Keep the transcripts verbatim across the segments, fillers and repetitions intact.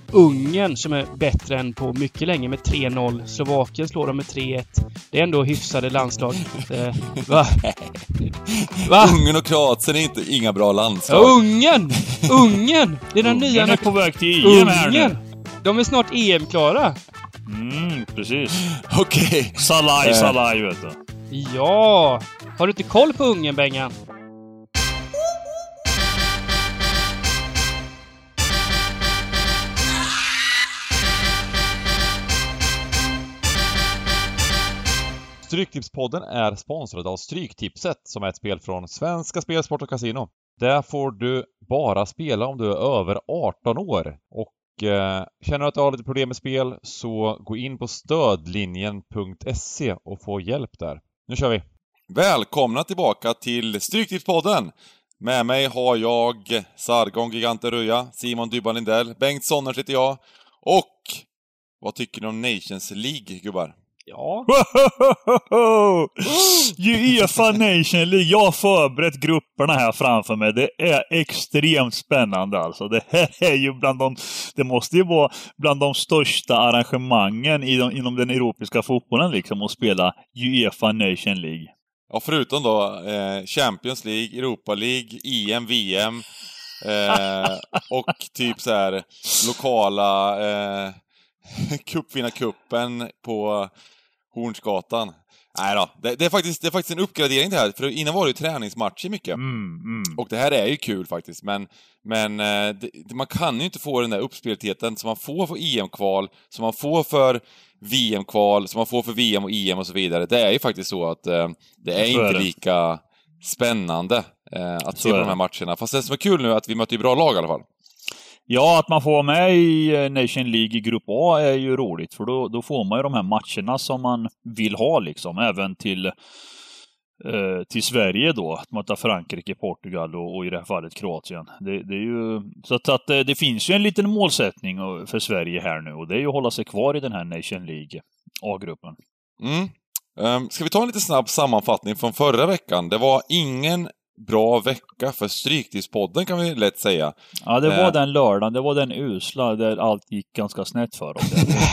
Ungern som är bättre än på mycket länge med tre noll. Slovakien slår dem med tre ett. Det är ändå hyfsade landslag. Det, va? Va? Ungern och Kroatien är inte inga bra landslag. Ja, Ungern! Ungern! Det är den nya... Ungern är på väg till E M här nu. De är snart E M-klara. Mm, precis. Okej. Okay. Salai, Salai, vet du. Ja! Har du inte koll på Ungern, Bengan? Stryktipspodden är sponsrad av Stryktipset som är ett spel från Svenska Spel, Sport och Casino. Där får du bara spela om du är över arton år. Och eh, känner du att du har lite problem med spel så gå in på stödlinjen punkt se och få hjälp där. Nu kör vi! Välkomna tillbaka till Stryktipspodden! Med mig har jag Sargon Giganten Röja, Simon Dybban Lindell, Bengt Sonners heter jag. Och vad tycker ni om Nations League, gubbar? Ja. UEFA Nation League. Jag har förberett grupperna här framför mig. Det är extremt spännande alltså. Det här är ju bland de, det måste ju vara bland de största arrangemangen i de, inom den europeiska fotbollen liksom, att spela UEFA Nation League. Ja, förutom då eh, Champions League, Europa League, E M, V M eh, och typ så här lokala eh, cupvinnarcupen på Hornsgatan. Nej då, det, det, är faktiskt, det är faktiskt en uppgradering det här. För innan var det ju träningsmatcher mycket. Mm, mm. Och det här är ju kul faktiskt. Men, men det, man kan ju inte få den där uppspeltheten som man får för E M-kval, som man får för V M-kval, som man får för V M och E M och så vidare. Det är ju faktiskt så att eh, det är så inte är det. lika spännande eh, att så se på de här matcherna. Fast det som är kul nu är att vi möter ju bra lag i alla fall. Ja, att man får med i Nation League i Grupp A är ju roligt. För då, då får man ju de här matcherna som man vill ha liksom. Även till, eh, till Sverige då. Att möta Frankrike, Portugal och, och i det här fallet Kroatien. Det, det är ju, så att, att det finns ju en liten målsättning för Sverige här nu. Och det är ju att hålla sig kvar i den här Nation League A-gruppen. Mm. Um, ska vi ta en lite snabb sammanfattning från förra veckan? Det var ingen bra vecka för Stryktipspodden kan vi lätt säga. Ja, det var eh. den lördagen. Det var den usla där allt gick ganska snett för oss.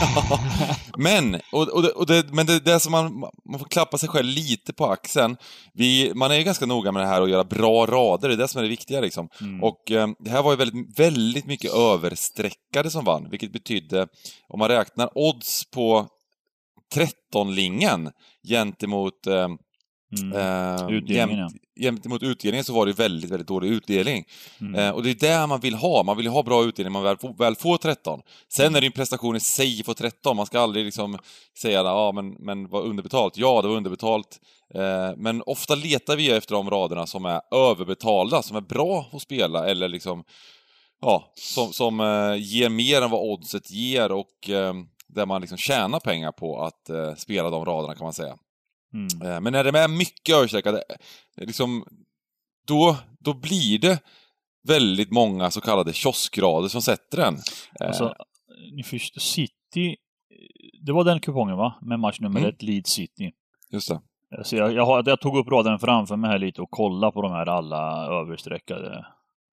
men och, och det, och det, men det, det som man, man får klappa sig själv lite på axeln. Vi, man är ju ganska noga med det här att göra bra rader. Det är det som är det viktiga liksom. Mm. Och eh, det här var ju väldigt, väldigt mycket översträckade som vann. Vilket betydde, om man räknar odds på tretton-lingen gentemot eh, Mm. Uh, utdelningen, jämt, jämt emot utdelningen så var det väldigt, väldigt dålig utdelning. Mm. Uh, och det är det man vill ha. Man vill ha bra utdelning, man väl, väl får tretton. Sen är det en prestation i sig för tretton. Man ska aldrig liksom säga ja ah, men, men var underbetalt. Ja, det var underbetalt. Uh, men ofta letar vi efter de raderna som är överbetalda, som är bra att spela eller liksom ja, som, som uh, ger mer än vad oddset ger och uh, där man liksom tjänar pengar på att uh, spela de raderna kan man säga. Mm. Men när det är mycket översträckade liksom, då, då blir det väldigt många så kallade kioskgrader som sätter den. Alltså, ni förstår, City, det var den kupongen va? Med match nummer mm. ett, Leeds City. Just det. Så jag, jag, jag tog upp raden framför mig här lite och kollade på de här alla översträckade.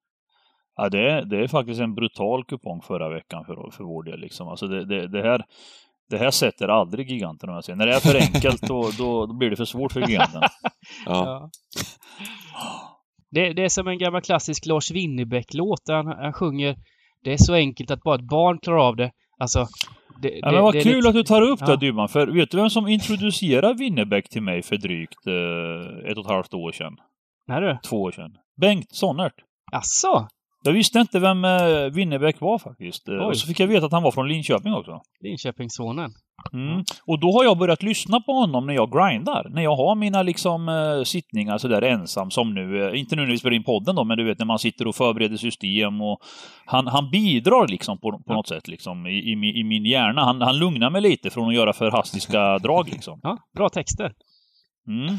Ja, det är, det är faktiskt en brutal kupong förra veckan för, för vår del. Liksom. Alltså det, det, det här Det här sätter aldrig giganten om jag säger. När det är för enkelt då, då, då blir det för svårt för giganten. Ja. det, det är som en gammal klassisk Lars Winnerbäck-låt. Han, han sjunger det är så enkelt att bara ett barn klarar av det. Alltså, det, ja, det, men vad det kul lite... att du tar upp ja. det, Dybban. För vet du vem som introducerade Winnerbäck till mig för drygt eh, ett och ett halvt år sedan? Nej du? Två år sedan. Bengt Sonnert. Asså? Jag visste inte vem eh, Winnerbäck var faktiskt. Oj. Och så fick jag veta att han var från Linköping också. Linköpingssonen. Mm. Och då har jag börjat lyssna på honom när jag grindar. När jag har mina liksom äh, sittningar så där ensam som nu. Äh, inte nu när vi spelar in podden då, men du vet när man sitter och förbereder system. Och han, han bidrar liksom på, på något sätt liksom, i, i, i min hjärna. Han, han lugnar mig lite från att göra för hastiska drag liksom. Ja, bra texter. Mm.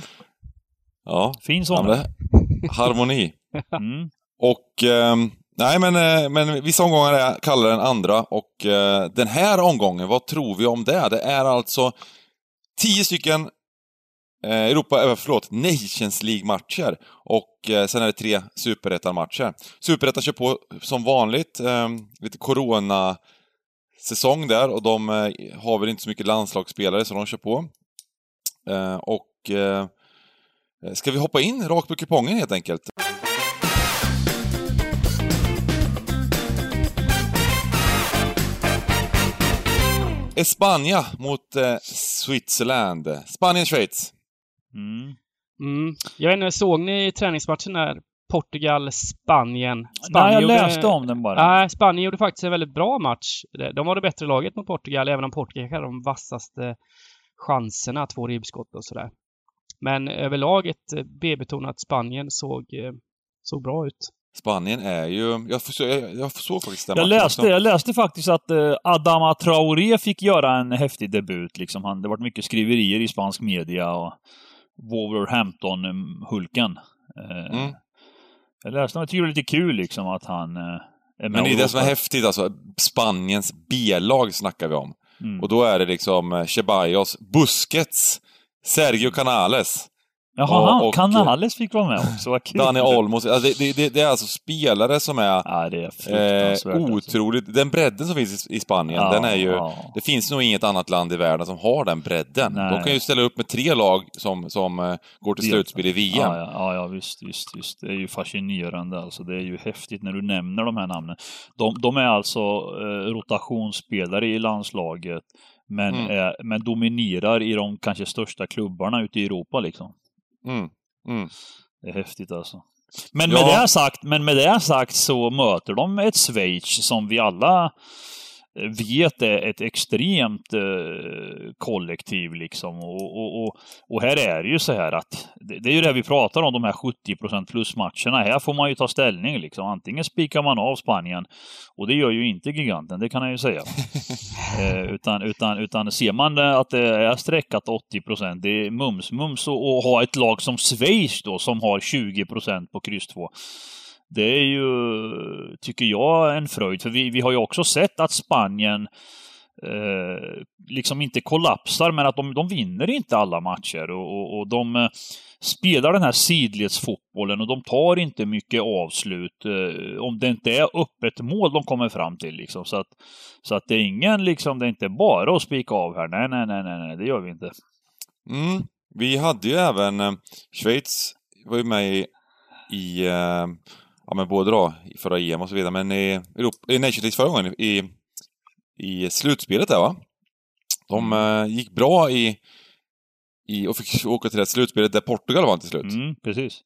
Ja, fin sån. Ja, harmoni. Mm. Och... Ähm... Nej, men, men vissa omgångar är kallare än andra och eh, den här omgången, vad tror vi om det? Det är alltså tio stycken eh, Europa, eh, förlåt, Nations League-matcher och eh, sen är det tre Superettan-matcher. Superettan kör på som vanligt, eh, lite corona säsong där och de eh, har väl inte så mycket landslagsspelare så de kör på. Eh, och eh, ska vi hoppa in rakt på kupongen helt enkelt? Espanja mot eh, Switzerland. Spanien-Schweiz. Mm. Mm. Jag vet inte, såg ni träningsmatchen där? Portugal-Spanien. Nej, jag gjorde, läste om den bara. Nej, Spanien gjorde faktiskt en väldigt bra match. De var det bättre laget mot Portugal, även om Portugal hade de vassaste chanserna, två ribbskott och sådär. Men överlag ett B-betonat Spanien såg, såg bra ut. Spanien är ju... Jag, förså, jag, jag såg faktiskt den jag matchen läste, också. jag läste faktiskt att eh, Adama Traoré fick göra en häftig debut. Liksom. Han, det var mycket skriverier i spansk media och Wolverhampton-hulken. Eh, Mm. Jag läste, jag tycker det är lite kul liksom, att han eh, är med. Men det är det som är häftigt, alltså. Spaniens B-lag snackar vi om. Mm. Och då är det liksom Ceballos, Busquets, Sergio Canales. Jaha, och, och Canales fick vara med också. Vad kul. Dani Olmos. Alltså det, det, det är alltså spelare som är, ja, det är eh, fruktansvärt, otroligt. Alltså. Den bredden som finns i, i Spanien, ja, den är ju... Ja. Det finns nog inget annat land i världen som har den bredden. Nej. De kan ju ställa upp med tre lag som, som uh, går till slutspel i V M. Ja, ja, ja, visst, visst, visst. Det är ju fascinerande. Alltså. Det är ju häftigt när du nämner de här namnen. De, de är alltså eh, rotationsspelare i landslaget, men, Mm. är, men dominerar i de kanske största klubbarna ute i Europa liksom. Mm. Mm. Det är häftigt alltså. Men Ja. med det sagt, men med det sagt så möter de ett Schweiz som vi alla vet är ett extremt eh, kollektiv liksom. Och, och, och, och här är det ju så här att det, det är ju det vi pratar om, de här sjuttio procent plus-matcherna. Här får man ju ta ställning liksom. Antingen spikar man av Spanien, och det gör ju inte giganten, det kan jag ju säga. eh, utan, utan, utan ser man att det är sträckat åttio procent, det är mums-mums och, och ha ett lag som Schweiz då som har tjugo procent på kryss två. Det är ju, tycker jag, en fröjd. För vi, vi har ju också sett att Spanien eh, liksom inte kollapsar, men att de, de vinner inte alla matcher. Och, och, och de eh, spelar den här sidledsfotbollen och de tar inte mycket avslut. Eh, om det inte är öppet mål de kommer fram till. Liksom. Så, att, så att det är ingen, liksom, det är inte bara att spika av här. Nej, nej, nej, nej, nej det gör vi inte. Mm. Vi hade ju även eh, Schweiz var ju med i, i eh, ja, men både då i förra E M och så vidare, men i, Europa, i Nations League förra gången i, i slutspelet där, va? De eh, gick bra i, i och fick åka till det slutspelet där Portugal vann till slut. Mm, precis.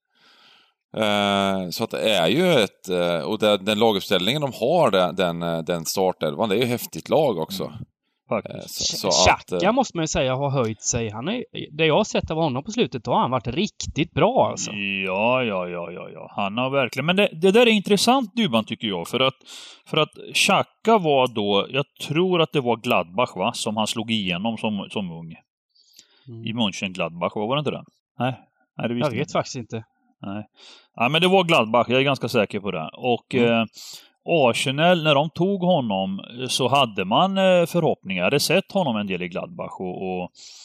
Eh, så att det är ju ett eh, och det, den laguppställningen de har, den, den, den startelvan, det är ju ett häftigt lag också. Mm. Faktiskt. Så, så Xhaka att, eh, måste man ju säga har höjt sig. Han är, det jag har sett av honom på slutet, då har han varit riktigt bra alltså. Ja, ja, ja, ja, ja. Han har verkligen. Men det, det där är intressant, Dybban, tycker jag. För att, för att Xhaka var då, jag tror att det var Gladbach, va? Som han slog igenom som, som ung. Mm. I Mönchengladbach, var det inte det? Nej, Nej det visste Jag vet inte. faktiskt inte. Nej. Ja, men det var Gladbach, jag är ganska säker på det. Och Mm. eh, Arsenal, när de tog honom så hade man eh, förhoppningar. Jag hade sett honom en del i Gladbach och, och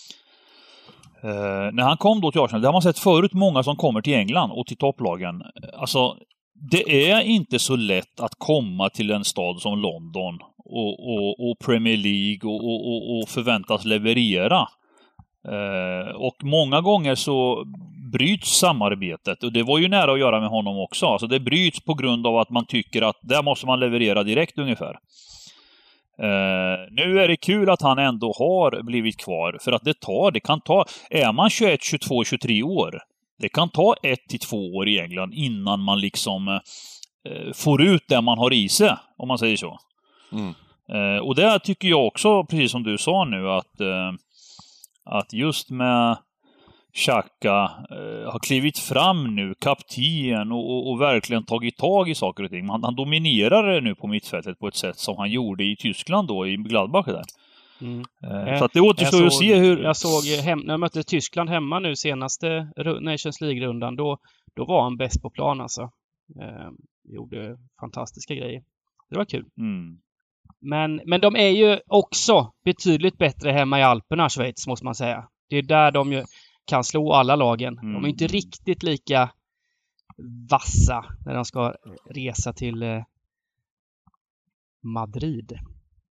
eh, när han kom då till Arsenal, det har man sett förut många som kommer till England och till topplagen. Alltså, det är inte så lätt att komma till en stad som London och, och, och Premier League och, och, och förväntas leverera. Eh, och många gånger så bryts samarbetet, och det var ju nära att göra med honom också. Alltså det bryts på grund av att man tycker att där måste man leverera direkt ungefär. Eh, nu är det kul att han ändå har blivit kvar, för att det tar, det kan ta, är man tjugoett, tjugotvå, tjugotre år, det kan ta ett till två år i England innan man liksom eh, får ut det man har i sig, om man säger så. mm. Eh, och det tycker jag också, precis som du sa nu, att eh, att just med Xhaka eh, har klivit fram nu, kapten, och, och, och verkligen tagit tag i saker och ting. Han, han dominerar nu på mittfältet på ett sätt som han gjorde i Tyskland då, i Gladbach där. Mm. Eh, så att det återstår att se hur... Jag såg hem, när jag mötte Tyskland hemma nu senaste Nations League-rundan, då, då var han bäst på plan alltså. Eh, gjorde fantastiska grejer. Det var kul. Mm. Men, men de är ju också betydligt bättre hemma i Alperna, Schweiz, måste man säga. Det är där de ju kan slå alla lagen. Mm. De är inte riktigt lika vassa när de ska resa till eh, Madrid.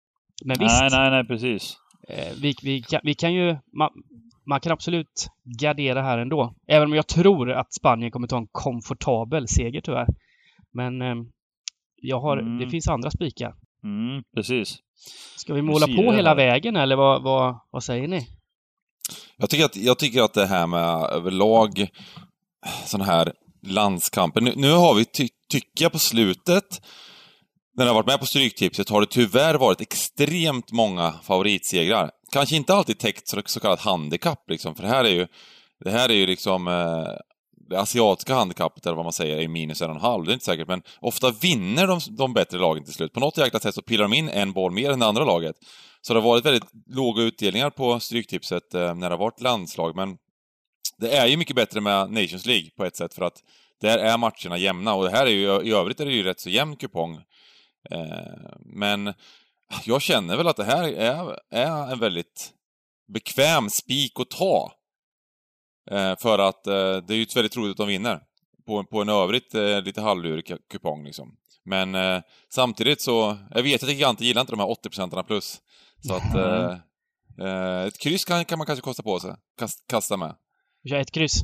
Men visst. Nej, nej, nej, precis. Eh, vi, vi, kan, vi kan ju... Man, man kan absolut gardera här ändå. Även om jag tror att Spanien kommer ta en komfortabel seger tyvärr. Men eh, jag har, Mm. det finns andra spikar. Mm, precis. Ska vi måla på hela här. vägen eller vad, vad, vad säger ni? Jag tycker att, jag tycker att det här med överlag sådana här landskamper. Nu, nu har vi, ty, tycker jag på slutet, när jag har varit med på Stryktipset, har det tyvärr varit extremt många favoritsegrar. Kanske inte alltid täckt så, så kallat handikapp, liksom, för det här är ju, det här är ju liksom eh, det asiatiska handikappet, eller vad man säger, är minus en och en halv, det är inte säkert, men ofta vinner de, de bättre lagen till slut. På något jäkla sätt så pillar de in en boll mer än det andra laget. Så det har varit väldigt låga utdelningar på Stryktipset eh, när det har varit landslag, men det är ju mycket bättre med Nations League på ett sätt, för att där är matcherna jämna, och det här är ju, i övrigt är det ju rätt så jämn kupong. Eh, men jag känner väl att det här är, är en väldigt bekväm spik att ta. Eh, för att eh, det är ju väldigt troligt att de vinner på, på en övrigt eh, lite halvlurig kupong liksom. Men eh, samtidigt så, jag vet att giganter gillar inte de här åttio procent plus. Så att eh, eh, ett kryss kan, kan man kanske kosta på sig, Kast, kasta med. Jag ett kryss.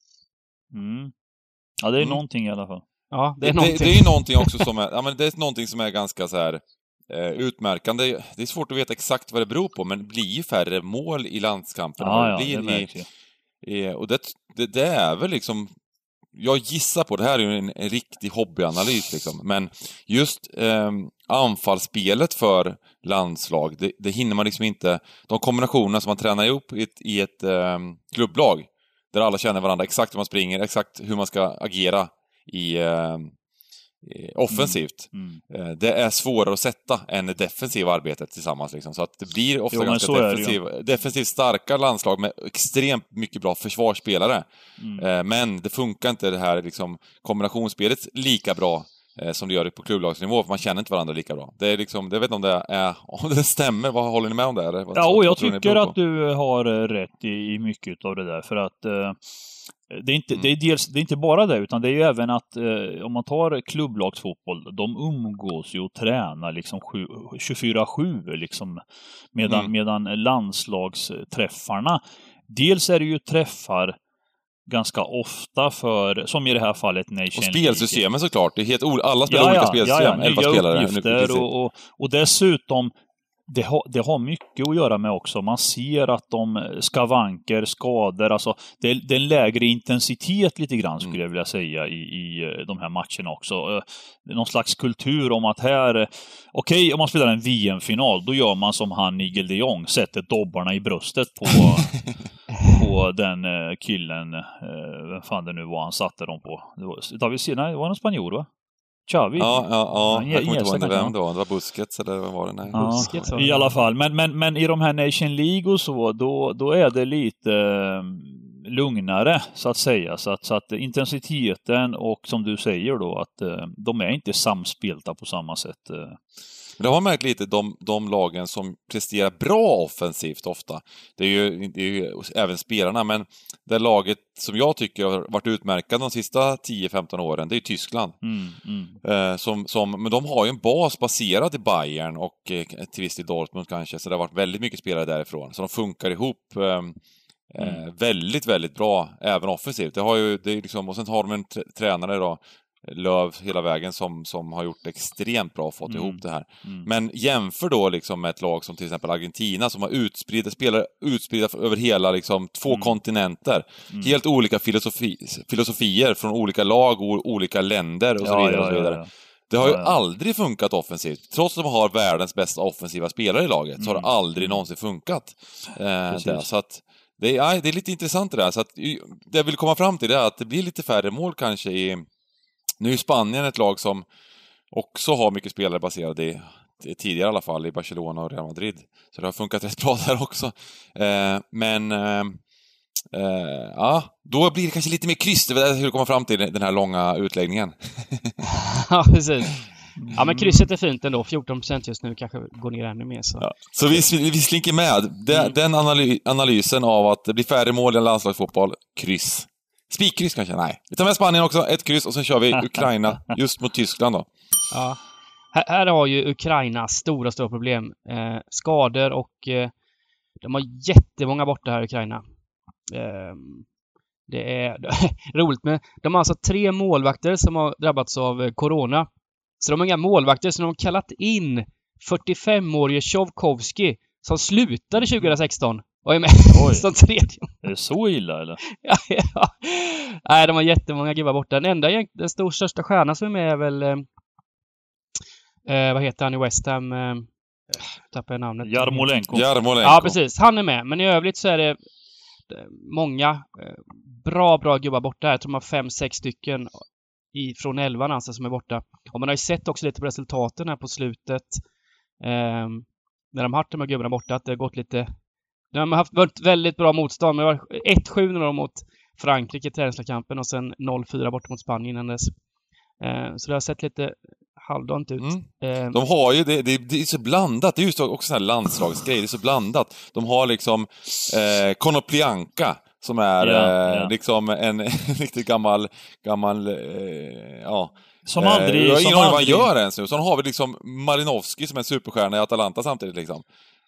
Mm. Ja, det är Mm. någonting i alla fall. Ja, det är det, någonting. det, det är ju någonting också som är, ja, men det är någonting som är ganska så här eh, utmärkande. Det är svårt att veta exakt vad det beror på, men det blir ju färre mål i landskampen. Ja, det ja, blir det märks ju. i, i, och det, det, det är väl liksom, jag gissar på, det här är ju en, en riktig hobbyanalys liksom, men just eh, anfallsspelet för landslag, det, det hinner man liksom inte, de kombinationerna som man tränar ihop i ett, i ett eh, klubblag, där alla känner varandra, exakt hur man springer, exakt hur man ska agera i eh, offensivt. Mm. Mm. Det är svårare att sätta än det defensiva arbetet tillsammans liksom. Så att det blir ofta jo, ganska defensiv, defensivt starka landslag med extremt mycket bra försvarsspelare. Mm. Men det funkar inte det här liksom, kombinationsspelet lika bra eh, som det gör på klubblagsnivå, för man känner inte varandra lika bra. Det är liksom, jag vet inte om det är, om det stämmer, vad håller ni med om det? Eller? Vad, ja, och vad, jag vad tycker att du har rätt i, i mycket av det där, för att eh, Det är, inte, mm. det, är dels, det är inte bara det, utan det är ju även att eh, om man tar klubblagsfotboll, de umgås ju och tränar liksom tjugofyra sju liksom, medan, mm. medan landslagsträffarna, dels är det ju träffar ganska ofta för, som i det här fallet Nation och spelsystemen såklart, det är helt o- alla spelar ja, olika ja, spelsystem, ja, ja, elva spelare uppgifter och, och, och dessutom Det har, det har mycket att göra med också. Man ser att de skavanker, skador, alltså det är, det är en lägre intensitet lite grann skulle mm. jag vilja säga i, i de här matcherna också. Det är någon slags kultur om att här, okej, okay, om man spelar en V M-final, då gör man som han Nigel de Jong, sätter dobbarna i bröstet på, på den killen, vem fan det nu var han satte dem på. Det var, David Sina, det var en spanjor va? Xavi. Ja, ja, ja. Han, jag kommer inte ihåg vem det var. Det var Busquets eller vad var det? Nej. Ja, Busquets, i alla fall. Men, men, men i de här Nation League och så, då, då är det lite eh, lugnare, så att säga. Så att, så att intensiteten och som du säger då, att eh, de är inte samspelta på samma sätt. Eh. Men det har märkt lite de, de lagen som presterar bra offensivt ofta. Det är ju, det är ju även spelarna, men det laget som jag tycker har varit utmärkande de sista tio femton åren, det är ju Tyskland. Mm, mm. Eh, som, som, men de har ju en bas baserad i Bayern och eh, till viss i Dortmund kanske, så det har varit väldigt mycket spelare därifrån. Så de funkar ihop eh, mm. eh, väldigt, väldigt bra, även offensivt. Det har ju, det är liksom, och sen har de en t- tränare då, Löv hela vägen som, som har gjort extremt bra och fått mm. ihop det här. Mm. Men jämför då liksom med ett lag som till exempel Argentina som har utspridda spelare utspridda över hela liksom två mm. kontinenter. Mm. Helt olika filosofi, filosofier från olika lag och olika länder och så ja, vidare. Ja, och så vidare. Ja, ja. Det har ju ja, ja. aldrig funkat offensivt. Trots att de har världens bästa offensiva spelare i laget mm. så har det aldrig någonsin funkat. Eh, där. Så att det är, ja, det är lite intressant det där. Så att, det jag vill komma fram till är att det blir lite färre mål kanske i. Nu är Spanien ett lag som också har mycket spelare baserade i, tidigare i alla fall, i Barcelona och Real Madrid. Så det har funkat rätt bra där också. Eh, men eh, eh, ja, då blir det kanske lite mer kryss. Det är hur det kommer fram till den här långa utläggningen. Ja, precis. Ja, men krysset är fint ändå. fjorton procent just nu kanske går ner ännu mer. Så, ja. så vi, vi slinker med. Den, mm. den analy- analysen av att det blir färre mål i en landslagsfotboll, kryss. Spikkryss kanske? Nej. Vi tar med Spanien också, ett kryss och sen kör vi Ukraina just mot Tyskland då. Ja. här, här har ju Ukraina stora, stora problem. Eh, skador och eh, de har jättemånga borta här i Ukraina. Eh, det är roligt med... De har alltså tre målvakter som har drabbats av eh, corona. Så de har inga målvakter, så de har kallat in fyrtiofem-årige Tjovkovski som slutade tjugohundrasexton och är med som tredje. Är det så illa eller? ja, ja. Nej, de har jättemånga gubbar borta. Den enda, den stor, största stjärnan som är med är väl... Eh, eh, vad heter han i West Ham? Eh, tappar jag namnet. Jarmolenko. Jarmolenko. Ja, precis. Han är med. Men i övrigt så är det många eh, bra, bra gubbar borta här. Jag tror man har fem, sex stycken från elvan alltså som är borta. Och man har ju sett också lite på resultaten här på slutet. Eh, när de har haft de här gubbarna borta. Att det har gått lite... De har haft varit väldigt bra motstånd. Men det var ett sju mot Frankrike i träningskampen och sen noll fyra borta mot Spanien innan dess. Eh, så det har sett lite halvdant ut. Mm. Eh, De har ju, det, det, det är så blandat. Det är just också sån här landslagsgrej. Det är så blandat. De har liksom eh, Konoplyanka som är Ja, eh, ja. liksom en, en riktigt gammal, gammal eh, ja. Som aldrig... Eh, jag har ingen som aning vad han aldrig... gör ens nu. Så har vi liksom Marinovski som är en superstjärna i Atalanta samtidigt liksom.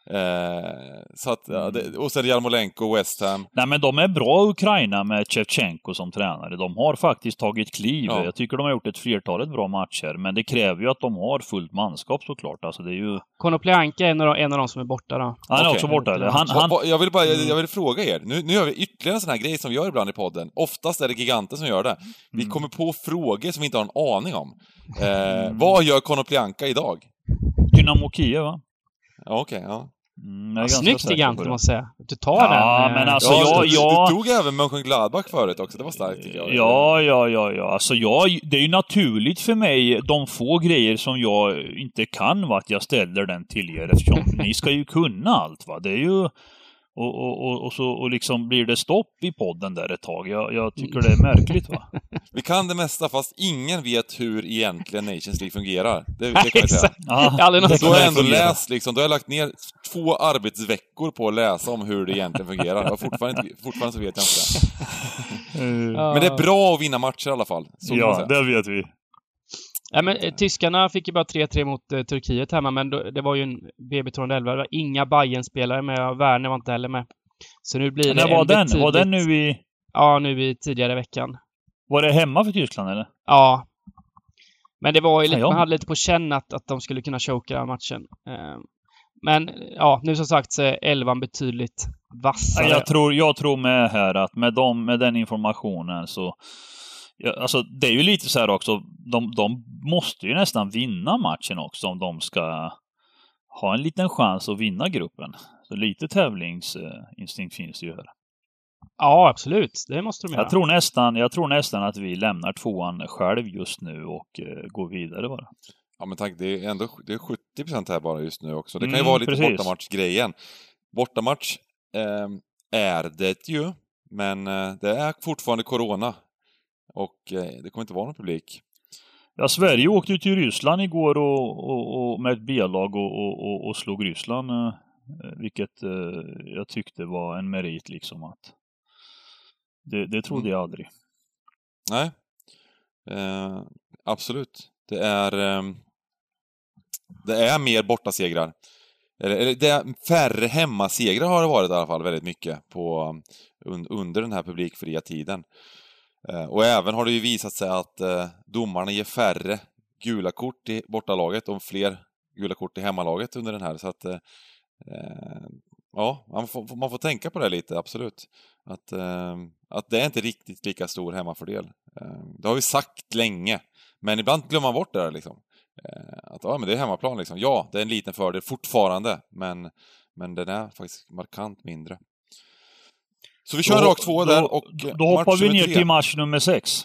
Eh, så att, ja, det, och sen Jarmolenko, West Ham. Nej, men de är bra Ukraina med Shevchenko som tränare. De har faktiskt tagit kliv. Ja. Jag tycker de har gjort ett flertalet bra matcher. Men det kräver ju att de har fullt manskap såklart. Alltså det är ju... Konoplyanka är en av, de, en av de som är borta då. Han är Okej. också borta. Eller? Han, Va- han... va- Jag vill bara, jag, jag vill fråga er. Nu, nu gör vi ytterligare en sån här grej som vi gör ibland i podden. Oftast är det giganter som gör det. Vi Mm. kommer på frågor som vi inte har en aning om. Eh, vad gör Konoplyanka idag? Dynamo Kiev, va? Ja, okej, ja. Mm, jag är Ja, ganska snyggt säker gigant på det. måste jag säga. Du tar Ja, den. eh, men alltså, ja, jag- du, jag- du tog även Mönchengladbach förut också, det var starkt tycker jag. Ja, ja, ja, ja. Alltså jag, det är ju naturligt för mig, de få grejer som jag inte kan, va, att jag ställer den till er, eftersom ni ska ju kunna allt, va. Det är ju... Och, och, och, och så och liksom blir det stopp i podden där ett tag. Jag, jag tycker det är märkligt, va. Vi kan det mesta fast ingen vet hur egentligen Nations League fungerar. Det, det kan vi säga. Exakt. Ja, Aldrig någon det Då som har kan jag ändå fungera. läst liksom, då har jag lagt ner två arbetsveckor på att läsa om hur det egentligen fungerar. Jag har fortfarande, inte, fortfarande så vet jag inte det. Eh, Men det är bra att vinna matcher i alla fall. Så kan man Ja, säga. det vet vi. Ja, men, eh, tyskarna fick ju bara tre tre mot eh, Turkiet hemma, men då, det var ju en B B tvåhundraelva. Det var inga Bayern-spelare med, och Werner var inte heller med. Så nu blir det När var en den? betydligt... Var den nu i... Ja, nu i tidigare i veckan. Var det hemma för Tyskland, eller? Ja. Men det var ju Fan, lite, ja. man hade lite på känn att, att de skulle kunna choka matchen. Eh, Men ja, nu som sagt så är elvan betydligt vassare. Jag tror, jag tror med här att med, dem, med den informationen så... Ja, alltså det är ju lite så här också, de, de måste ju nästan vinna matchen också om de ska ha en liten chans att vinna gruppen. Så lite tävlingsinstinkt finns det ju här. Ja, absolut. Det måste de göra. Jag tror nästan, jag tror nästan att vi lämnar tvåan själv just nu och uh, går vidare bara. Ja, men tack, det är ändå det är sjuttio procent här bara just nu också. Det kan ju Mm, vara lite precis. bortamatchgrejen. Bortamatch eh, är det ju, men eh, det är fortfarande corona. Och eh, det kommer inte vara någon publik. Ja, Sverige åkte ju till Ryssland igår och, och, och med ett B-lag och, och, och, och slog Ryssland. Eh, vilket eh, jag tyckte var en merit liksom att det, det trodde Mm. jag aldrig. Nej, eh, absolut. Det är eh, det är mer bortasegrar. Eller, eller det är färre hemmasegrar har det varit i alla fall väldigt mycket på, un, under den här publikfria tiden. Eh, och även har det ju visat sig att eh, domarna ger färre gula kort i bortalaget och fler gula kort i hemmalaget under den här. Så att eh, ja, man får, man får tänka på det lite, absolut. Att, eh, att det är inte riktigt lika stor hemmafördel. Eh, det har vi sagt länge. Men ibland glömmer man bort det där liksom. Eh, att ja, men det är hemmaplan liksom. Ja, det är en liten fördel fortfarande. Men, men den är faktiskt markant mindre. Så vi kör Då- rakt två där och Då, då hoppar match vi nummer ner tre. till match nummer sex.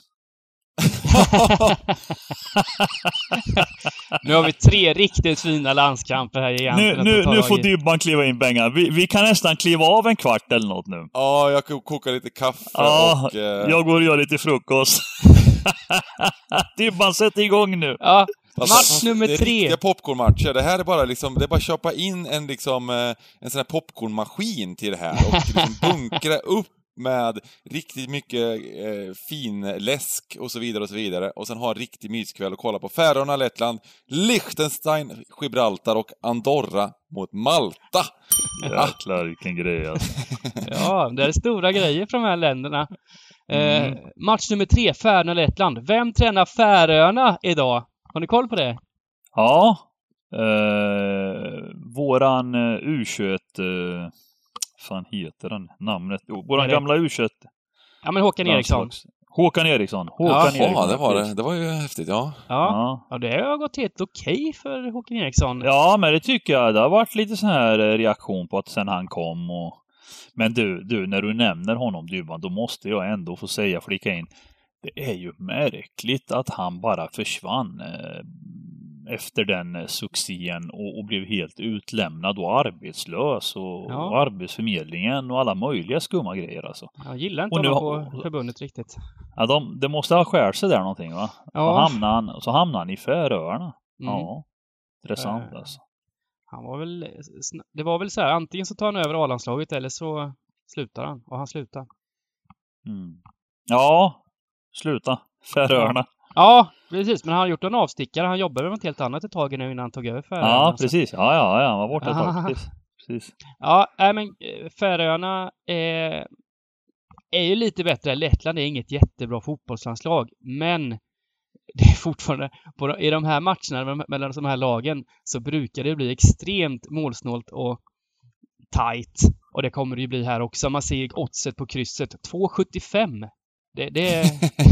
Nu har vi tre riktigt fina landskamper här egentligen. Nu, att nu, ta nu tag får i. Dybban kliva in, Benga. Vi, vi kan nästan kliva av en kvart eller något nu. Ja, jag ko- kokar lite kaffe Ja, och... Eh, jag går och gör lite frukost. Dybban, sätt igång nu. Ja, alltså, match nummer det är tre. riktiga popcornmatcher. Det här är bara liksom, det är bara att köpa in en liksom, eh, en sån här popcornmaskin till det här och liksom bunkra upp med riktigt mycket eh, fin läsk och så vidare och så vidare. Och sen ha en riktig myskväll och kolla på Färöarna, Lettland, Liechtenstein, Gibraltar och Andorra mot Malta. Jäklar, vilken grej alltså. Ja, det är stora grejer från de här länderna. Mm. Eh, match nummer tre, Färöarna, Lettland. Vem tränar Färöarna idag? Har ni koll på det? Ja, eh, våran eh, U tjugoett, eh, fan heter den namnet? Jo, våran Är det- gamla U tjugoett. Ja, men Håkan Eriksson. Håkan Eriksson. Håkan Ja, Eriksson. Ja, det var det. Det var ju häftigt, ja. Ja, Ja. ja det har gått helt okej för Håkan Eriksson. Ja, men det tycker jag. Det har varit lite sån här eh, reaktion på att sen han kom och... Men du, du, när du nämner honom, Dybban, då måste jag ändå få säga, flika in. Det är ju märkligt att han bara försvann eh, efter den eh, succén och, och blev helt utlämnad och arbetslös och, Ja. och arbetsförmedlingen och alla möjliga skumma grejer alltså. Jag gillar inte Och nu honom har- på förbundet riktigt. Ja, de, det måste ha skärt sig där någonting, va? Så Ja, hamnade han, så hamnade han i Färöarna. mm. Ja, intressant Eh. alltså. Han var väl, sn- det var väl så här, antingen så tar han över A-landslaget eller så slutar han. Och han slutar. Mm. Ja, sluta. Färöarna. Ja, precis. Men han har gjort en avstickare. Han jobbade med något helt annat ett tag nu innan han tog över Färöarna. Ja, Så- precis. Ja, ja, ja. Han var borta ett Ah. tag. Precis. precis. Ja, nej, men eh, Färöarna är, är ju lite bättre. Lettland är inget jättebra fotbollslandslag. Men det är fortfarande, på, i de här matcherna mellan de här lagen så brukar det bli extremt målsnålt och tight. Och det kommer det ju bli här också. Man ser oddset på krysset. två sjuttiofem. Det, det, är,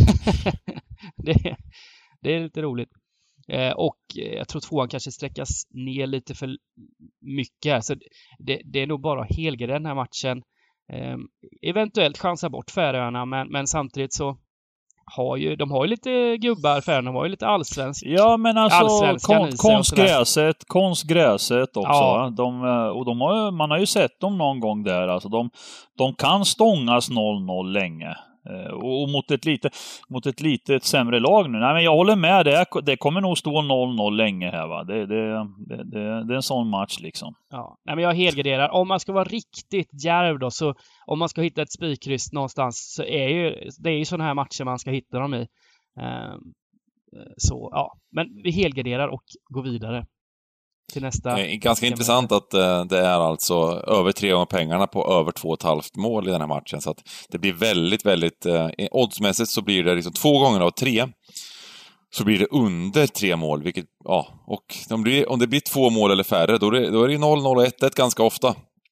det, det är lite roligt. Eh, och jag tror tvåan kanske sträckas ner lite för mycket här. Så det, det är nog bara helgare den här matchen. Eh, eventuellt chansar bort Färöarna, men, men samtidigt så har ju, de har ju lite gubbar, Färöarna har ju lite allsvensk. Ja, men alltså Allsvenskan kon, i sig och sådär. konstgräset, konstgräset också. Ja. De, och de har, ju- man har ju sett dem någon gång där. Alltså de, de kan stångas noll noll länge. Eh, Och, och mot ett lite mot ett lite sämre lag nu. Nej, men jag håller med. Det, är, det kommer nog stå noll noll länge här, va. Det, det, det, det, det är en sån match liksom. Ja, nej, men jag helgarderar. Om man ska vara riktigt djärv då, så om man ska hitta ett spikkryss någonstans så är ju det är ju sådana här matcher man ska hitta dem i. Ehm, så ja, men vi helgarderar och går vidare till nästa. Det är ganska intressant att eh, det är alltså över tre gånger pengarna på över två och ett halvt mål i den här matchen. Så att det blir väldigt, väldigt... Eh, oddsmässigt så blir det liksom två gånger av tre. Så blir det under tre mål, vilket... Ja, och om det blir, om det blir två mål eller färre, då är det, då är det noll noll och ett ett ganska ofta.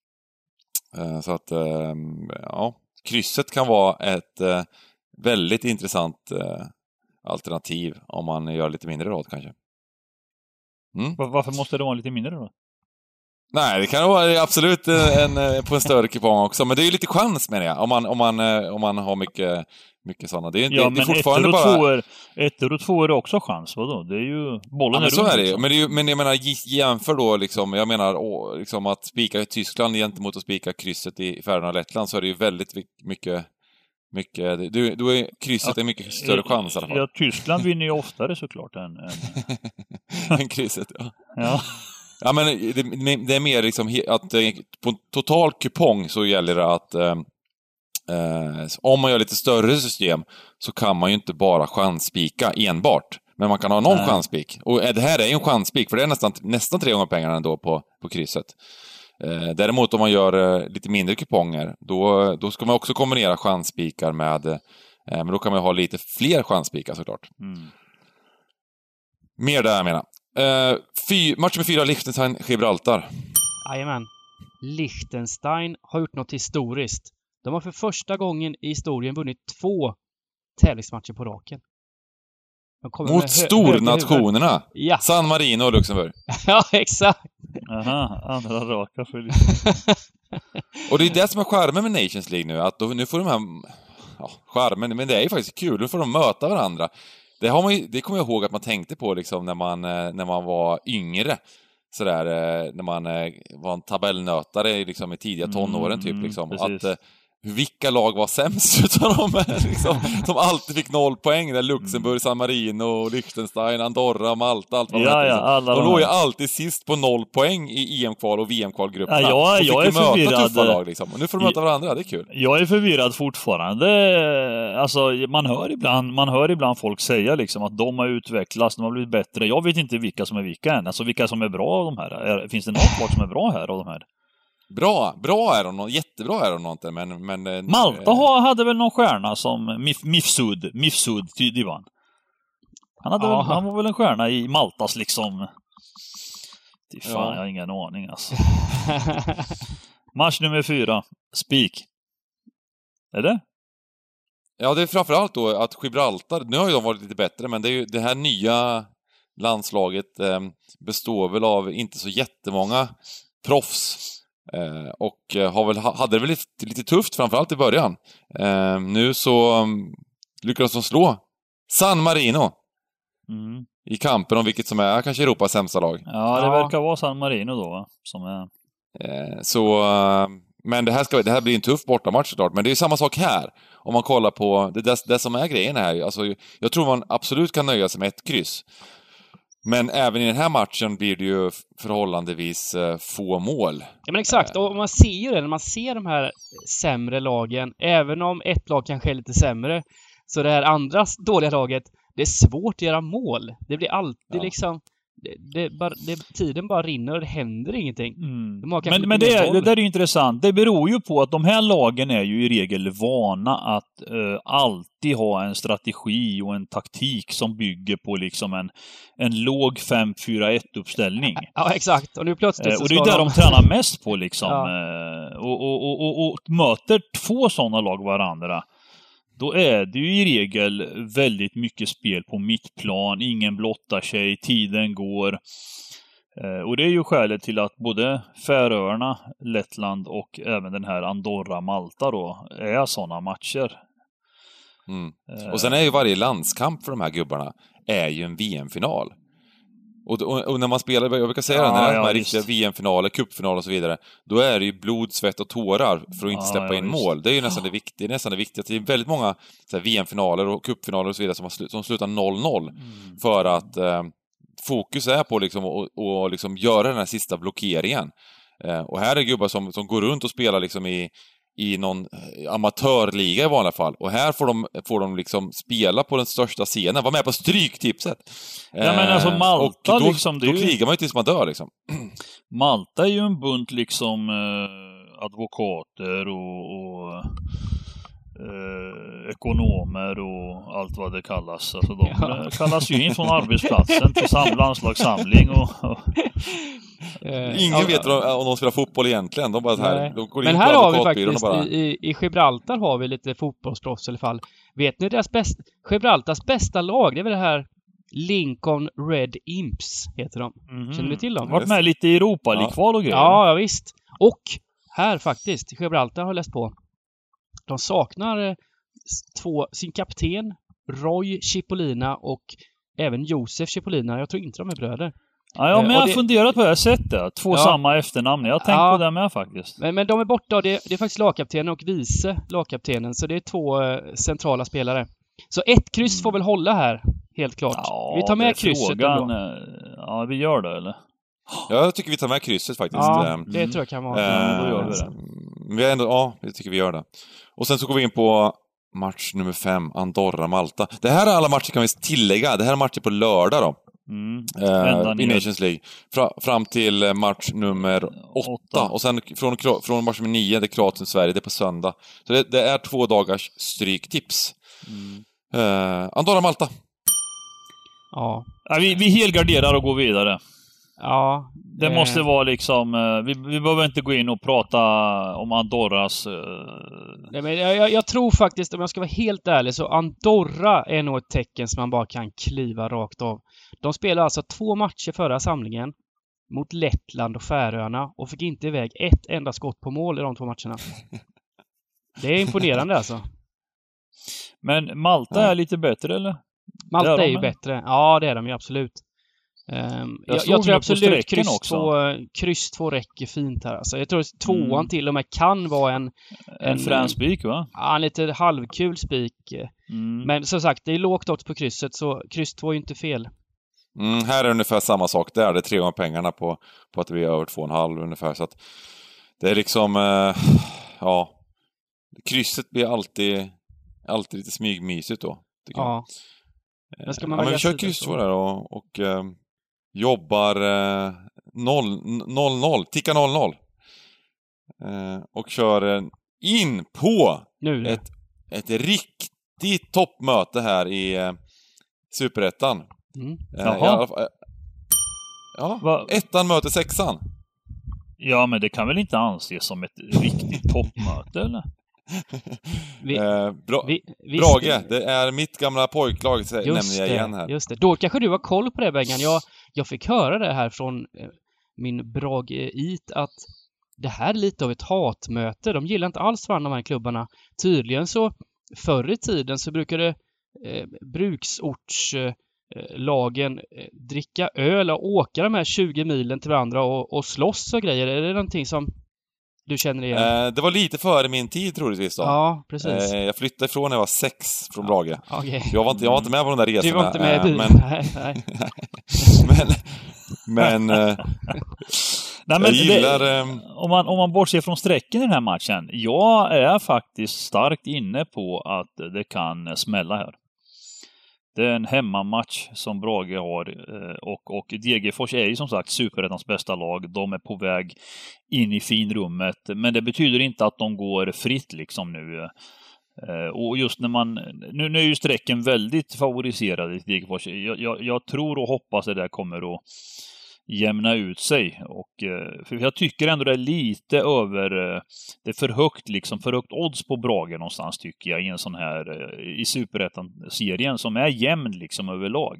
Eh, så att, eh, ja... Krysset kan vara ett eh, väldigt intressant eh, alternativ om man gör lite mindre råd kanske. Mm. Var- Varför måste det vara lite mindre då? Nej, det kan vara absolut en, en, på en större kupong också. Men det är ju lite chans med det. Om man, om man, om man har mycket, mycket sådana. Det är, Ja, det, men det är fortfarande ettor och bara... tvåor, ettor och tvåor är också chans, vadå? Det är ju... Bollen Ja, är men så runt, är det ju. liksom. Men, det är ju, men jag menar, jämför då liksom, jag menar, åh, liksom att spika i Tyskland gentemot att spika krysset i Färöarna och Lettland, så är det ju väldigt mycket, mycket, du, du är, krysset är en mycket större chans i alla fall. Ja, Tyskland vinner ju oftare såklart än... än Än krysset, ja. ja. Ja, men det, det är mer liksom he- att eh, på en total kupong så gäller det att eh, eh, om man gör lite större system så kan man ju inte bara chansspika enbart. Men man kan ha någon Nej. chansspik. Och eh, det här är ju en chansspik, för det är nästan, nästan tre gånger pengarna ändå på, på krysset. Eh, däremot om man gör eh, lite mindre kuponger, då, då ska man också kombinera chansspikar med... Eh, men då kan man ha lite fler chansspikar såklart. Mm. Mer där jag menar. Uh, fy, match med fyra, Liechtenstein, Gibraltar. Jajamän. Liechtenstein har gjort något historiskt. De har för första gången i historien vunnit två tävlingsmatcher på raken. De kommer med Mot hö- stornationerna. Ja, San Marino och Luxemburg. ja exakt. Aha, andra raka för Och det är det som är charmen med Nations League nu. Att då, nu får de här... Ja, charmen, men det är ju faktiskt kul. Nu får de möta varandra. Det, har man ju, det kommer jag ihåg att man tänkte på liksom, när, man, när man var yngre. Sådär, när man var en tabellnötare liksom, i tidiga tonåren. Mm, typ, liksom. precis. Att vilka lag var sämst utav dem liksom, som alltid fick noll poäng där Luxemburg, San Marino, Liechtenstein, Andorra, Malta, allt vad ja, de ja, liksom. alla de låg ju alltid sist på noll poäng i E M-kval och V M-kvalgrupperna. Ja, jag, och fick jag är möta förvirrad. Tuffa lag liksom. Och nu får de möta varandra, det är kul. Jag är förvirrad fortfarande. Alltså, man hör ibland, man hör ibland folk säga liksom att de har utvecklats, de har blivit bättre. Jag vet inte vilka som är vilka än. Alltså vilka som är bra av de här. Är, finns det något lag som är bra här av de här? Bra, bra är de, jättebra är de inte, men... men Malta äh, hade väl någon stjärna som Mif, Mifsud, Mifsud till Divan. Han, hade väl, han var väl en stjärna i Maltas liksom... Fy fan, ja. Jag har ingen aning alltså. Match nummer fyra, Spik. Är det? Ja, det är framförallt då att Gibraltar, nu har ju de varit lite bättre, men det är ju det här nya landslaget eh, består väl av inte så jättemånga proffs. Eh, och eh, har väl, hade det väl lite, lite tufft framförallt i början. Eh, nu så um, lyckades de slå San Marino mm. i kampen om vilket som är kanske Europas sämsta lag. Ja, det ja. verkar vara San Marino då, va? Som är... Eh, så, uh, men det här, ska, det här blir en tuff bortamatch såklart. Men det är ju samma sak här. Om man kollar på det, det, det som är grejen här. Alltså, jag tror man absolut kan nöja sig med ett kryss. Men även i den här matchen blir det ju förhållandevis uh, få mål. Ja, men exakt. Och man ser ju det när man ser de här sämre lagen. Även om ett lag kanske är lite sämre. Så det här andra dåliga laget, det är svårt att göra mål. Det blir alltid ja. liksom... Det, det, bara, det, tiden bara rinner och det händer ingenting. Mm. De men men det, det där är ju intressant. Det beror ju på att de här lagen är ju i regel vana att uh, alltid ha en strategi och en taktik som bygger på liksom en, en låg fem fyra ett-uppställning. Ja, exakt. Och nu plötsligt uh, så och det är där de... de tränar mest på liksom. Ja. Uh, och, och, och, och, och möter två sådana lag varandra. Då är det ju i regel väldigt mycket spel på mittplan, ingen blottar sig, tiden går. Eh, och det är ju skälet till att både Färöarna, Lettland och även den här Andorra, Malta då, är sådana matcher. Mm. Och sen är ju varje landskamp för de här gubbarna är ju en V M-final. Och, och, och när man spelar, jag brukar säga ja, det, när det är ja, riktiga V M-finaler, cupfinaler och så vidare, då är det ju blod, svett och tårar för att inte släppa ja, ja, in visst. mål. Det är ju nästan det viktiga, det är nästan det viktigaste. Det är väldigt många så här, V M-finaler och cupfinaler och så vidare som, har slu, som slutar noll noll mm. för att eh, fokus är på liksom, och, och liksom göra den här sista blockeringen. Eh, och här är gubbar som, som går runt och spelar liksom i i någon amatörliga i vanliga fall. Och här får de, får de liksom spela på den största scenen. Var med på stryktipset. Ja, men alltså Malta och då, liksom... Då krigar man ju tills man dör liksom. Malta är ju en bunt liksom eh, advokater och, och eh, ekonomer och allt vad det kallas. Alltså de ja. kallas ju in från arbetsplatsen till sam- landslagssamling och... och Ingen ja, vet om, om de spelar fotboll egentligen. De bara här, de går men in här på har vi faktiskt bara... i, i Gibraltar har vi lite fotbollsproffs i alla fall. Vet ni deras bästa, Gibraltars bästa lag? Det är väl det här Lincoln Red Imps heter de. Mm. Känner ni till dem? Varit med lite i Europa, ja. kval och grejer. Ja, ja, visst. Och här faktiskt, Gibraltar har läst på. De saknar eh, två, sin kapten Roy Cipollina och även Josef Cipollina. Jag tror inte de är bröder. Ja, ja men jag har det... funderat på det här sättet. Två ja. samma efternamn. Jag har tänkt ja. på det med faktiskt. Men, men de är borta och det, det är faktiskt lagkaptenen och vice lagkaptenen. Så det är två eh, centrala spelare. Så ett kryss får väl hålla här, helt klart. Ja, vi tar med krysset frågan, ja, vi gör det, eller? Ja, jag tycker vi tar med krysset faktiskt. Ja, det mm. tror jag kan vara. Äh, då gör vi det. Vi är ändå, ja, jag tycker vi gör det. Och sen så går vi in på match nummer fem, Andorra-Malta. Det här är alla matcher kan vi tillägga. Det här är matcher på lördag då. Mm. Uh, i Nations League. Fra, fram till match nummer åtta. åtta. Och sen från, från match nummer nio, det är Kroatien-Sverige, det är på söndag. Så det, det är två dagars stryktips. Mm. Uh, Andorra-Malta. Ja. ja vi, vi helgarderar och går vidare. Ja. Det eh... måste vara liksom... Vi, vi behöver inte gå in och prata om Andorras... Uh... Nej, men jag, jag tror faktiskt, om jag ska vara helt ärlig, så Andorra är nog ett tecken som man bara kan kliva rakt av. De spelade alltså två matcher förra samlingen mot Lettland och Färöarna och fick inte iväg ett enda skott på mål i de två matcherna. Det är imponerande alltså. Men Malta är lite bättre, eller? Malta är, är ju de, bättre. Ja, det är de ju absolut. Um, Jag jag, slog jag tror nu på absolut sträcken kryss också. två, kryss två räcker fint här. Alltså, jag tror att tvåan Mm. till och med kan vara en... En, en frän spik, va? Ja, en lite halvkul spik. Mm. Men som sagt, det är lågt odds på krysset, så kryss två är inte fel. Mm, här är ungefär samma sak där. Det är tre gånger pengarna på, på att det blir över två och en halv ungefär. Så att det är liksom... Eh, ja... Krysset blir alltid, alltid lite smygmysigt då, tycker jag. Ja. Men ska man ja, men välja vi kör sida kryss så- två där och, och eh, jobbar eh, noll noll, ticka noll noll. Eh, och kör eh, in på Nu det. ett, ett riktigt toppmöte här i eh, Superettan. Mm. Eh, Jaha. i alla fall- eh, ja, Va? ettan möter sexan. Ja, men det kan väl inte anses som ett riktigt toppmöte, eller? Vi, Eh, bra, vi, vi Brage, det är mitt gamla pojklag, så Just nämner jag det, igen här. Just det. Då kanske du har koll på det, Bengan. Jag, jag fick höra det här från eh, min Brage-it att det här är lite av ett hatmöte. De gillar inte alls varandra, de här klubbarna. Tydligen så, förr i tiden så brukade eh, bruksortslagen eh, lagen, eh, dricka öl och åka de här tjugo milen till varandra och, och slåss och grejer. Är det någonting som du känner igen? Eh, det var lite före min tid troligtvis då. Ja, precis. Eh, jag flyttade ifrån när jag var sex från Brage. Okej. Så jag var, inte, jag var inte med på de där resorna. Du var inte med i eh, bilen? men, Nej, nej. men, men eh, Nej, men jag gillar... det, Eh, om, man, om man bortser från sträcken i den här matchen. Jag är faktiskt starkt inne på att det kan smälla här. Det är en hemmamatch som Brage har eh, och, och Degerfors är ju som sagt Superettans bästa lag. De är på väg in i finrummet. Men det betyder inte att de går fritt liksom nu. Eh, och just när man... Nu, nu är ju sträcken väldigt favoriserad i Degerfors. Jag, jag, jag tror och hoppas att det där kommer att jämna ut sig. Och, eh, för jag tycker ändå det är lite över... Eh, det är för högt liksom, för högt odds på Brage någonstans tycker jag i en sån här... Eh, i Superettan-serien som är jämn liksom överlag.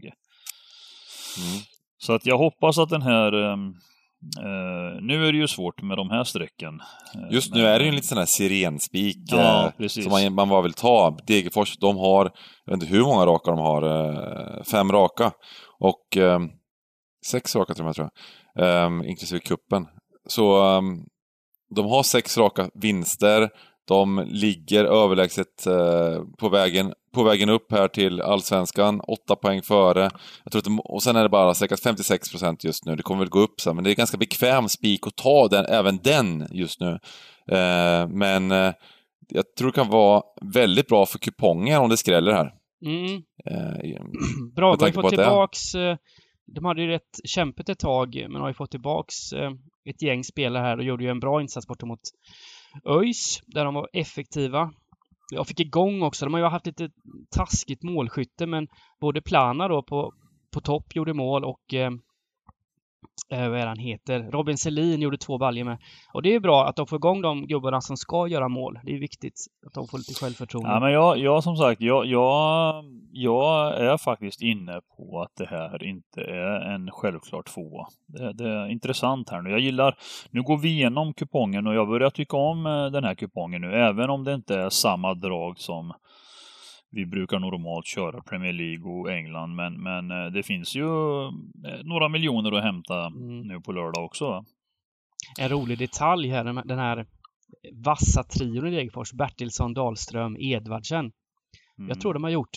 mm. Så att jag hoppas att den här... Eh, Uh, nu är det ju svårt med de här strecken. Uh, Just men, nu är det ju en liten sån här sirenspik Ja, eh, precis. som man, man bara vill ta. Degerfors, de har, jag vet inte hur många raka de har, eh, fem raka. Och eh, sex raka tror jag, tror jag. Eh, inklusive kuppen. Så eh, de har sex raka vinster. De ligger överlägset eh, på vägen på vägen upp här till Allsvenskan, åtta poäng före. Jag tror att det, och sen är det bara säkert femtiosex procent just nu. Det kommer väl gå upp sen, men det är ganska bekväm spik att ta den, även den just nu. Eh, men eh, jag tror det kan vara väldigt bra för kuponger om det skräller här. Mm. Eh, Bra, med vi har ju tanke på fått att det är- tillbaks... eh, De hade ju rätt kämpet ett tag, men har ju fått tillbaks eh, ett gäng spelare här och gjorde ju en bra insats borta mot ÖIS, där de var effektiva. Jag fick igång också, de har ju haft lite taskigt målskytte, men både Plana då på, på topp gjorde mål och eh, eh, vad är han heter? Robin Selin gjorde två baljor med. Och det är bra att de får igång de gubbarna som ska göra mål. Det är viktigt att de får lite självförtroende. Ja, men jag, jag som sagt, jag, jag, jag är faktiskt inne på att det här inte är en självklar tvåa. Det, det är intressant här nu. Jag gillar, nu går vi igenom kupongen och jag börjar tycka om eh, den här kupongen nu, även om det inte är samma drag som vi brukar normalt köra Premier League och England, men, men eh, det finns ju eh, några miljoner att hämta Mm. nu på lördag också. Va? En rolig detalj här, den- den här vassa trion i Degerfors, Bertilsson, Dahlström, Edvardsen. Mm. Jag tror de har gjort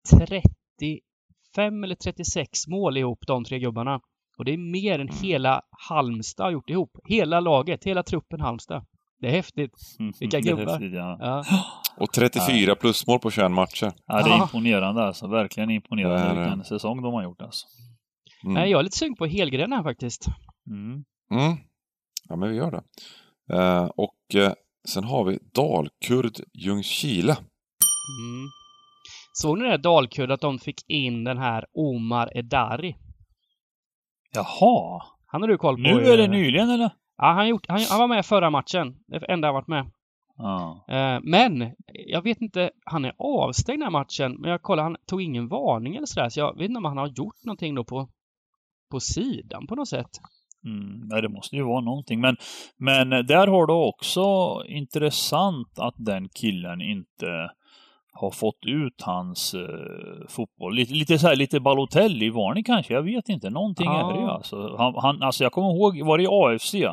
trettiofem eller trettiosex mål ihop, de tre gubbarna. Och det är mer än hela Halmstad har gjort ihop. Hela laget, hela truppen Halmstad. Det är häftigt. Mm. Vilka Det är gubbar. häftigt, ja. Ja. och trettiofyra plusmål på tjugoett matcher. Ja, det är Ja. imponerande alltså. Verkligen imponerande Det är det. vilken säsong de har gjort alltså. Mm. Nej, jag är lite sugen på Helgren här faktiskt. Mm. Mm. Ja, men vi gör det. Eh, och eh, sen har vi Dalkurd Ljungskile. Mm. Såg ni det där Dalkurd att de fick in den här Omar Edari? Jaha, Han har du koll på. nu är det nyligen eller? Ja, han, gjort, han, han var med förra matchen. Det är enda han varit med. Ja. Eh, men, jag vet inte, han är avstängd den här matchen. Men jag kollar, han tog ingen varning eller sådär. Så jag vet inte om han har gjort någonting då på, på sidan på något sätt. Mm, nej, det måste ju vara någonting. Men, men där har du också intressant att den killen inte har fått ut hans eh, fotboll. Lite, lite så här, lite Balotelli-varning kanske, jag vet inte. Någonting ja. är det ju alltså. Han, han, alltså. Jag kommer ihåg, var det i A F C?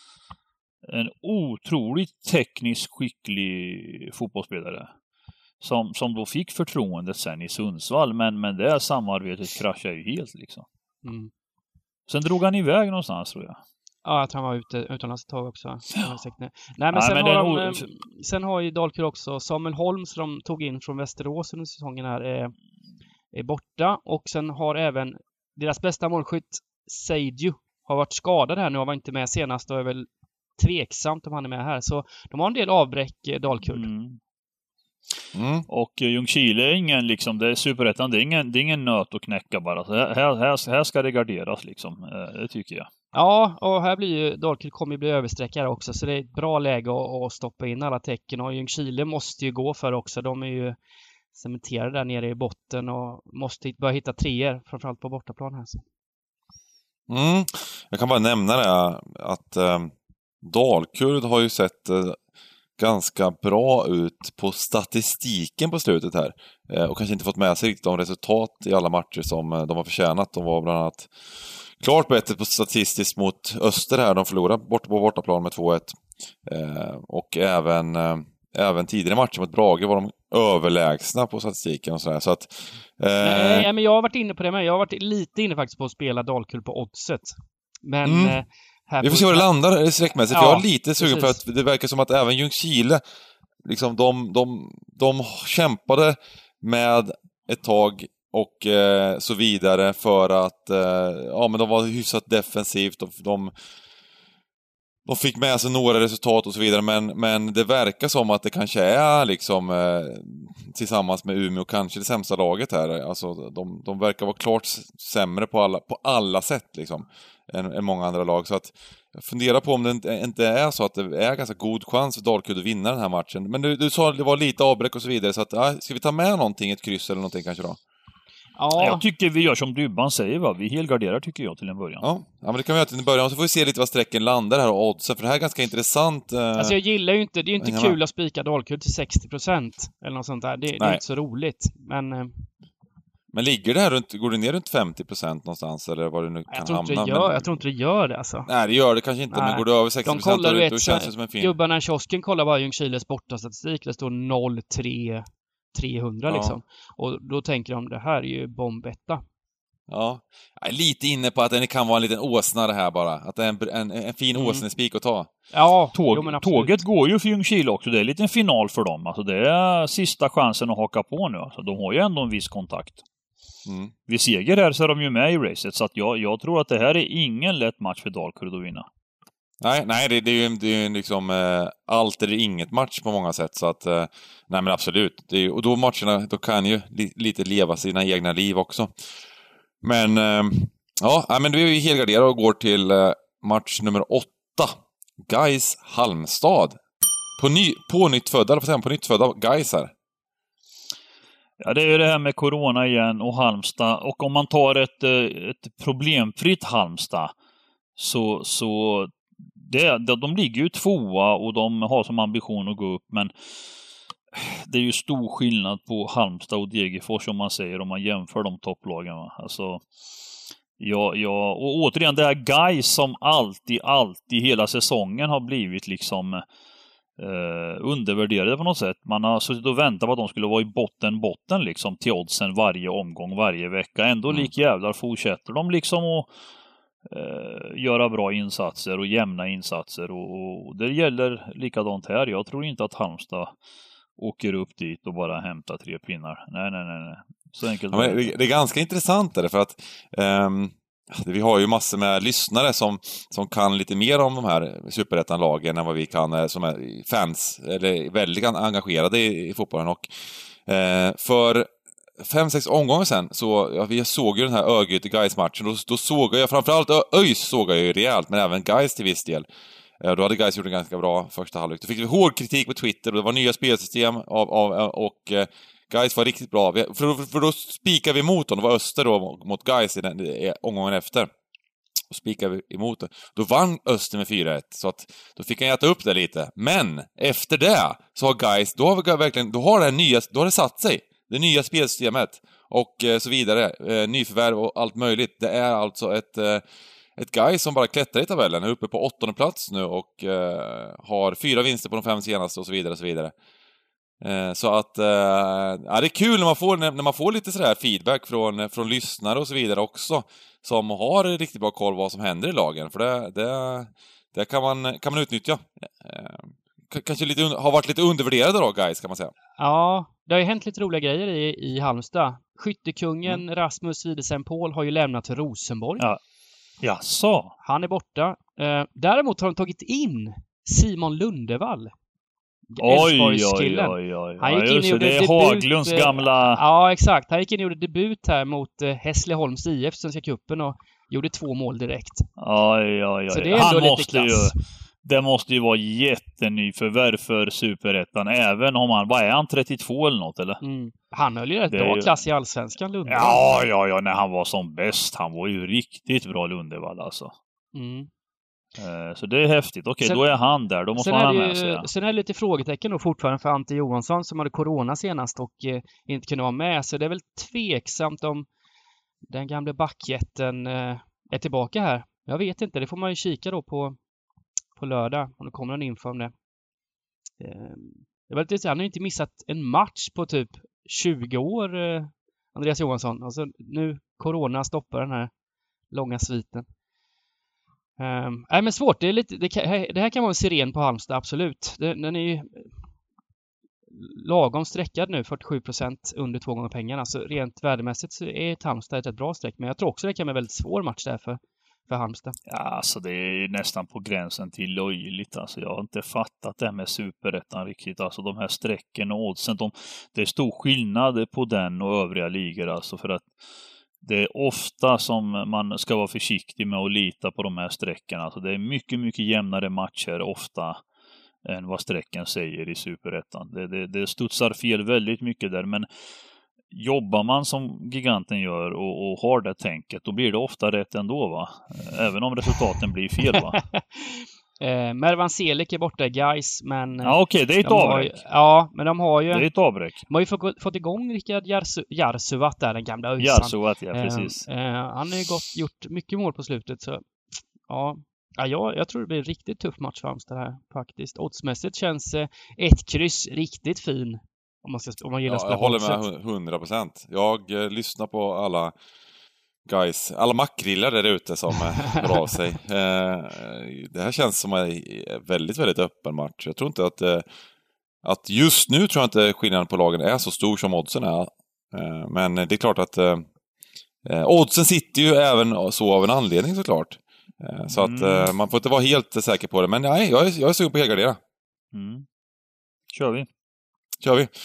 En otroligt tekniskt skicklig fotbollsspelare. Som, som då fick förtroendet sen i Sundsvall. Men, men det här samarbetet kraschade ju helt liksom. Mm. Sen drog han iväg någonstans tror jag. Ja, jag tror han var ute utomlands ett tag också. Ja. Nej, men, Nej, sen, men har de, o... sen har ju Dalkurd också Samuel Holm som de tog in från Västerås under säsongen här är, är borta. Och sen har även deras bästa målskytt Seidju har varit skadad här nu och var inte med senast och är väl tveksamt om han är med här. Så de har en del avbräck, Dalkurd. Mm. Mm. Och Ljungskile är ingen liksom, det är superettan, det är ingen, det är ingen nöt att knäcka bara. Så här, här, här ska det garderas liksom, det tycker jag. Ja, och här blir ju Dalkurd kommer ju bli översträckare också, så det är ett bra läge att, att stoppa in alla tecken. Och Ljungskile måste ju gå för också, de är ju cementerade där nere i botten och måste börja hitta treor, framförallt på bortaplan här. Så. Mm. Jag kan bara nämna det att eh, Dalkurd har ju sett eh, ganska bra ut på statistiken på slutet här. Eh, och kanske inte fått med sig riktigt de resultat i alla matcher som eh, de har förtjänat. De var bland annat klart bättre på statistiskt mot Öster här. De förlorade bort på bortaplan med två ett. Eh, och även, eh, även tidigare matcher mot Brage var de överlägsna på statistiken och sådär. Så att, eh... Nej, men jag har varit inne på det med. Jag har varit lite inne faktiskt på att spela Dalkurd på oddset. Men... Mm. Eh, Vi får se var det landar sträckmässigt. Ja, jag är lite sugen för att det verkar som att även Ljungskile liksom de, de, de kämpade med ett tag och eh, så vidare för att eh, ja, men de var hyfsat defensivt. De, de, de fick med sig några resultat och så vidare, men, men det verkar som att det kanske är liksom eh, tillsammans med Umeå kanske det sämsta laget här. Alltså de, de verkar vara klart sämre på alla, på alla sätt liksom. Än, än många andra lag, så att jag funderar på om det inte, inte är så att det är ganska god chans för Dalkurd att vinna den här matchen. Men du, du sa att det var lite avbräck och så vidare, så att ja, ska vi ta med någonting, ett kryss eller någonting kanske då? Ja. Jag tycker vi gör som Dybban säger, va? Vi helgarderar tycker jag till en början. Ja, ja men det kan vi göra till en början, och så får vi se lite vad sträcken landar här och oddsen, för det här är ganska intressant. Eh... Alltså jag gillar ju inte, det är ju inte kul med att spika Dalkurd till sextio procent eller något sånt där, det, det är inte så roligt, men... Eh... Men ligger det här runt, går det ner runt femtio procent någonstans eller vad det nu kan jag tror inte hamna? Det gör, men... Jag tror inte det gör det alltså. Nej, det gör det kanske inte, Nej. Men går det över sextio procent då, då känns det som en fin. Gubbarna i kiosken kollar bara Ljungskiles bortastatistik, det står noll tre trehundra ja. Liksom. Och då tänker de, det här är ju bombetta. Ja, jag är lite inne på att det kan vara en liten åsna det här bara. Att det är en, en, en fin mm. åsnespik att ta. Ja, Tåg, jo, tåget går ju för Ljungskile också. Det är lite en final för dem. Alltså det är sista chansen att haka på nu. Alltså de har ju ändå en viss kontakt. Mm. Vid seger här så är de ju med i racet. Så att jag, jag tror att det här är ingen lätt match för Dalkurd att vinna. Nej, nej det, det är ju det är liksom eh, allt eller inget match på många sätt. Så att, eh, nej men absolut. Det är, och då matcherna, då kan ju li, lite leva sina egna liv också. Men eh, ja, men vi är ju helgarderade och går till eh, match nummer åtta. Gais Halmstad. På, ny, på nytt födda, eller vad säger man, på nytt födda Gais här. Ja, det är ju det här med corona igen och Halmstad. Och om man tar ett, ett problemfritt Halmstad så, så det, de ligger ju tvåa och de har som ambition att gå upp. Men det är ju stor skillnad på Halmstad och Degerfors om man säger, om man jämför de topplagen. Va? Alltså, ja, ja, och återigen det här Gais som alltid, alltid hela säsongen har blivit liksom... Uh, undervärderade på något sätt. Man har suttit och väntat på att de skulle vara i botten, botten liksom till oddsen varje omgång, varje vecka. Ändå mm. lik jävlar fortsätter de liksom att uh, göra bra insatser och jämna insatser. Och, och det gäller likadant här. Jag tror inte att Halmstad åker upp dit och bara hämtar tre pinnar. Nej, nej, nej. nej. Så enkelt. Ja, men det, det är ganska intressant där, för att um... vi har ju massor med lyssnare som, som kan lite mer om de här superettanlagen än vad vi kan, som är fans, eller väldigt engagerade i, i fotbollen. Och eh, för fem, sex omgångar sedan så, ja, vi såg ju den här Örgryte-Gais-matchen, då, då såg jag, framförallt ÖIS såg jag ju rejält, men även Gais till viss del. Eh, då hade Gais gjort en ganska bra första halvlek. Då fick vi hård kritik på Twitter och det var nya spelsystem av, av, och eh, Gais var riktigt bra. För, för då spikade vi mot dem. Det var Öster då mot Gais i den i omgången efter. och spikade emot det. Då vann Öster med fyra ett, så att då fick han äta upp det lite. Men efter det så har guys, då har vi verkligen, då har det här nya, då har det satt sig. Det nya spelsystemet och eh, så vidare, eh, nyförvärv och allt möjligt. Det är alltså ett eh, ett guy som bara klättrar i tabellen, är uppe på åttonde plats nu och eh, har fyra vinster på de fem senaste och så vidare och så vidare. Eh, så att eh, ja, det är kul när man får när, när man får lite sådär feedback från från lyssnare och så vidare också, som har riktigt bra koll vad som händer i lagen, för det det, det kan man kan man utnyttja. Eh, k- kanske lite har varit lite undervärderade då, guys, kan man säga. Ja, det har ju hänt lite roliga grejer i, i Halmstad. Skyttekungen Mm. Rasmus Widesen-Paul har ju lämnat till Rosenborg. Ja. Jaså? Han är borta. Eh, däremot har de tagit in Simon Lundevall. Oj, oj, Elfsborgskillen. oj, oj. Han gick Ja, in just och det, gjorde det är debut, Haglunds eh, gamla... Ja, exakt. Han gick in och gjorde debut här mot eh, Hässleholms I F, Svenska cupen, och gjorde två mål direkt. Oj, oj, Så oj. det är ändå Han lite måste ju... klass. Det måste ju vara jätteny för Superettan, även om han... Vad är han? trettiotvå eller något, eller? Mm. Han höll ju rätt Det är bra ju- klass i Allsvenskan, Lundevall. Ja, ja, ja, när han var som bäst. Han var ju riktigt bra, Lundevall, alltså. Mm. Eh, Så det är häftigt. Okej, Sen- då är han där. Då måste Sen man är, ha det med ju, sig. Ja. sen är det lite frågetecken då fortfarande för Ante Johansson som hade corona senast och eh, inte kunde vara med. Så det är väl tveksamt om den gamla backjätten eh, är tillbaka här. Jag vet inte, det får man ju kika då på, på lördag om det kommer någon info om det. Eh, det var lite så, han har ju inte missat en match på typ tjugo år, eh, Andreas Johansson. Alltså nu corona stoppar den här långa sviten. Um, nej men svårt, det, är lite, det, kan, det här kan vara en siren på Halmstad, absolut. Den, den är ju lagom sträckad nu, fyrtiosju procent under två gånger pengarna. Så rent värdemässigt så är ett Halmstad ett, ett bra streck. Men jag tror också det kan vara en väldigt svår match där för, för Halmstad. Ja, alltså det är nästan på gränsen till löjligt. Alltså jag har inte fattat det här med Superettan riktigt. Alltså de här strecken och oddsen, de, det är stor skillnad på den och övriga ligor. Alltså för att det är ofta som man ska vara försiktig med att lita på de här strecken. Alltså det är mycket, mycket jämnare matcher ofta än vad strecken säger i Superettan. Det, det, det studsar fel väldigt mycket där, men jobbar man som giganten gör och, och har det tänket, då blir det ofta rätt ändå, va? Även om resultaten blir fel, va? eh, Mervan Selik är borta i Gais, men... Ja, okej, okay, det är ett de har avbräck. ju, ja, men de har ju... Det är ett avbräck. De har ju fått, fått igång Rickard Jarsu, Jarsuvat där, den gamla Öjsan. Jarsuvat, ja, precis. Eh, eh, han har ju gått, gjort mycket mål på slutet, så ja... Ja, jag, jag tror det blir en riktigt tuff match för Halmstad här faktiskt. Oddsmässigt känns eh, ett kryss riktigt fin. Om man, ska, om man gillar Ja, att spela jag håller boxet. med hundra procent. Jag eh, lyssnar på alla guys, alla makrillar där ute som eh, hör av sig. Eh, det här känns som en väldigt, väldigt öppen match. Jag tror inte att eh, att just nu tror jag inte skillnaden på lagen är så stor som oddsen är. Eh, men det är klart att eh, oddsen sitter ju även så av en anledning, såklart. Eh, så att Mm. eh, man får inte vara helt säker på det. Men nej, jag är, jag är sugen på att helgardera. Mm. Kör vi. Kör vi.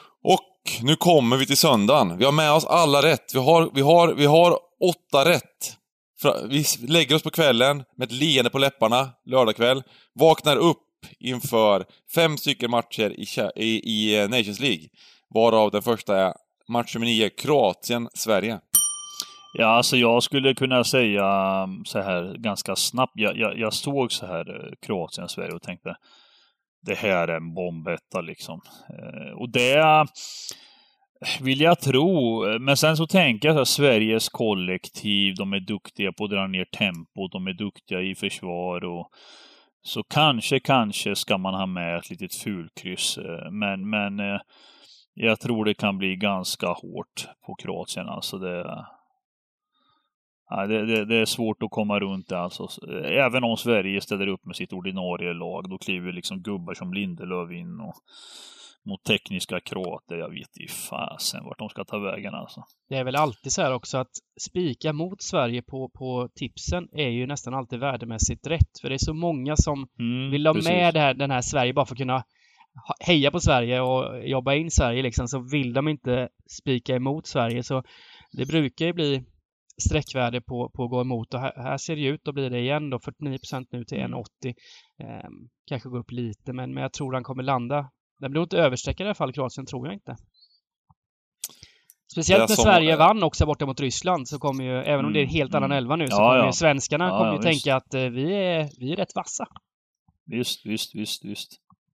Och nu kommer vi till söndagen. Vi har med oss alla rätt. Vi har, vi har, vi har åtta rätt. Vi lägger oss på kvällen med ett leende på läpparna, lördagkväll. Vaknar upp inför fem stycken matcher i, i, i Nations League. Varav den första är match nummer nio, Kroatien-Sverige. Ja, alltså jag skulle kunna säga så här ganska snabbt. Jag, jag, jag såg så här Kroatien-Sverige och tänkte, det här är en bombetta liksom. Eh, och det vill jag tro. Men sen så tänker jag så här, Sveriges kollektiv, de är duktiga på att dra ner tempo, de är duktiga i försvar och så kanske, kanske ska man ha med ett litet fulkryss. Eh, men, men eh, jag tror det kan bli ganska hårt på Kroatien. Alltså det, ja, det, det, det är svårt att komma runt det. Alltså. Även om Sverige ställer upp med sitt ordinarie lag, då kliver liksom gubbar som Lindelöf in och mot tekniska kroater. Jag vet i fasen vart de ska ta vägen alltså. Det är väl alltid så här också att spika mot Sverige på, på tipsen är ju nästan alltid värdemässigt rätt. För det är så många som Mm, vill ha precis. med det här, den här Sverige bara för att kunna heja på Sverige och jobba in Sverige liksom, så vill de inte spika emot Sverige. Så det brukar ju bli sträckvärde på, på att gå emot, och här, här ser det ut att bli det igen då, fyrtionio procent nu till en åttio. Eh, kanske gå upp lite, men, men jag tror han kommer landa. Den blir inte översträckad i alla fall, Kroatien tror jag inte. Speciellt när som, Sverige vann också borta mot Ryssland så kommer ju, även om det är en helt annan elva nu, så Ja, kommer ja. ju svenskarna Ja, kommer ju ja, tänka visst. att eh, vi, är, vi är rätt vassa. Visst, visst, visst, visst.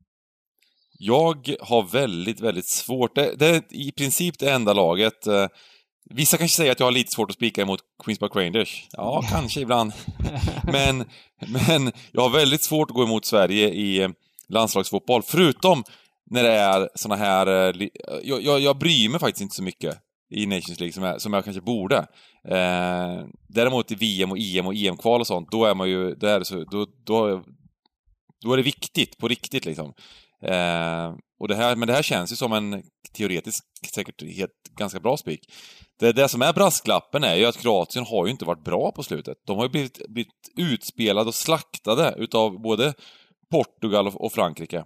Jag har väldigt, väldigt svårt. Det, det är i princip det enda laget. Eh, vissa kanske säger att jag har lite svårt att spika emot Queens Park Rangers. Ja, kanske ibland. men, men jag har väldigt svårt att gå emot Sverige i eh, landslagsfotboll. Förutom när det är såna här... Eh, li, jag, jag, jag bryr mig faktiskt inte så mycket i Nations League som jag, som jag kanske borde. Eh, däremot i V M och I M och E M-kval och sånt, då är man ju... Då är det, så, då, då, då är det viktigt, på riktigt liksom. Eh, och det här, men det här känns ju som en teoretisk, säkert helt, ganska bra spik. Det, det som är brasklappen är ju att Kroatien har ju inte varit bra på slutet. De har ju blivit, blivit utspelade och slaktade utav både Portugal och, och Frankrike.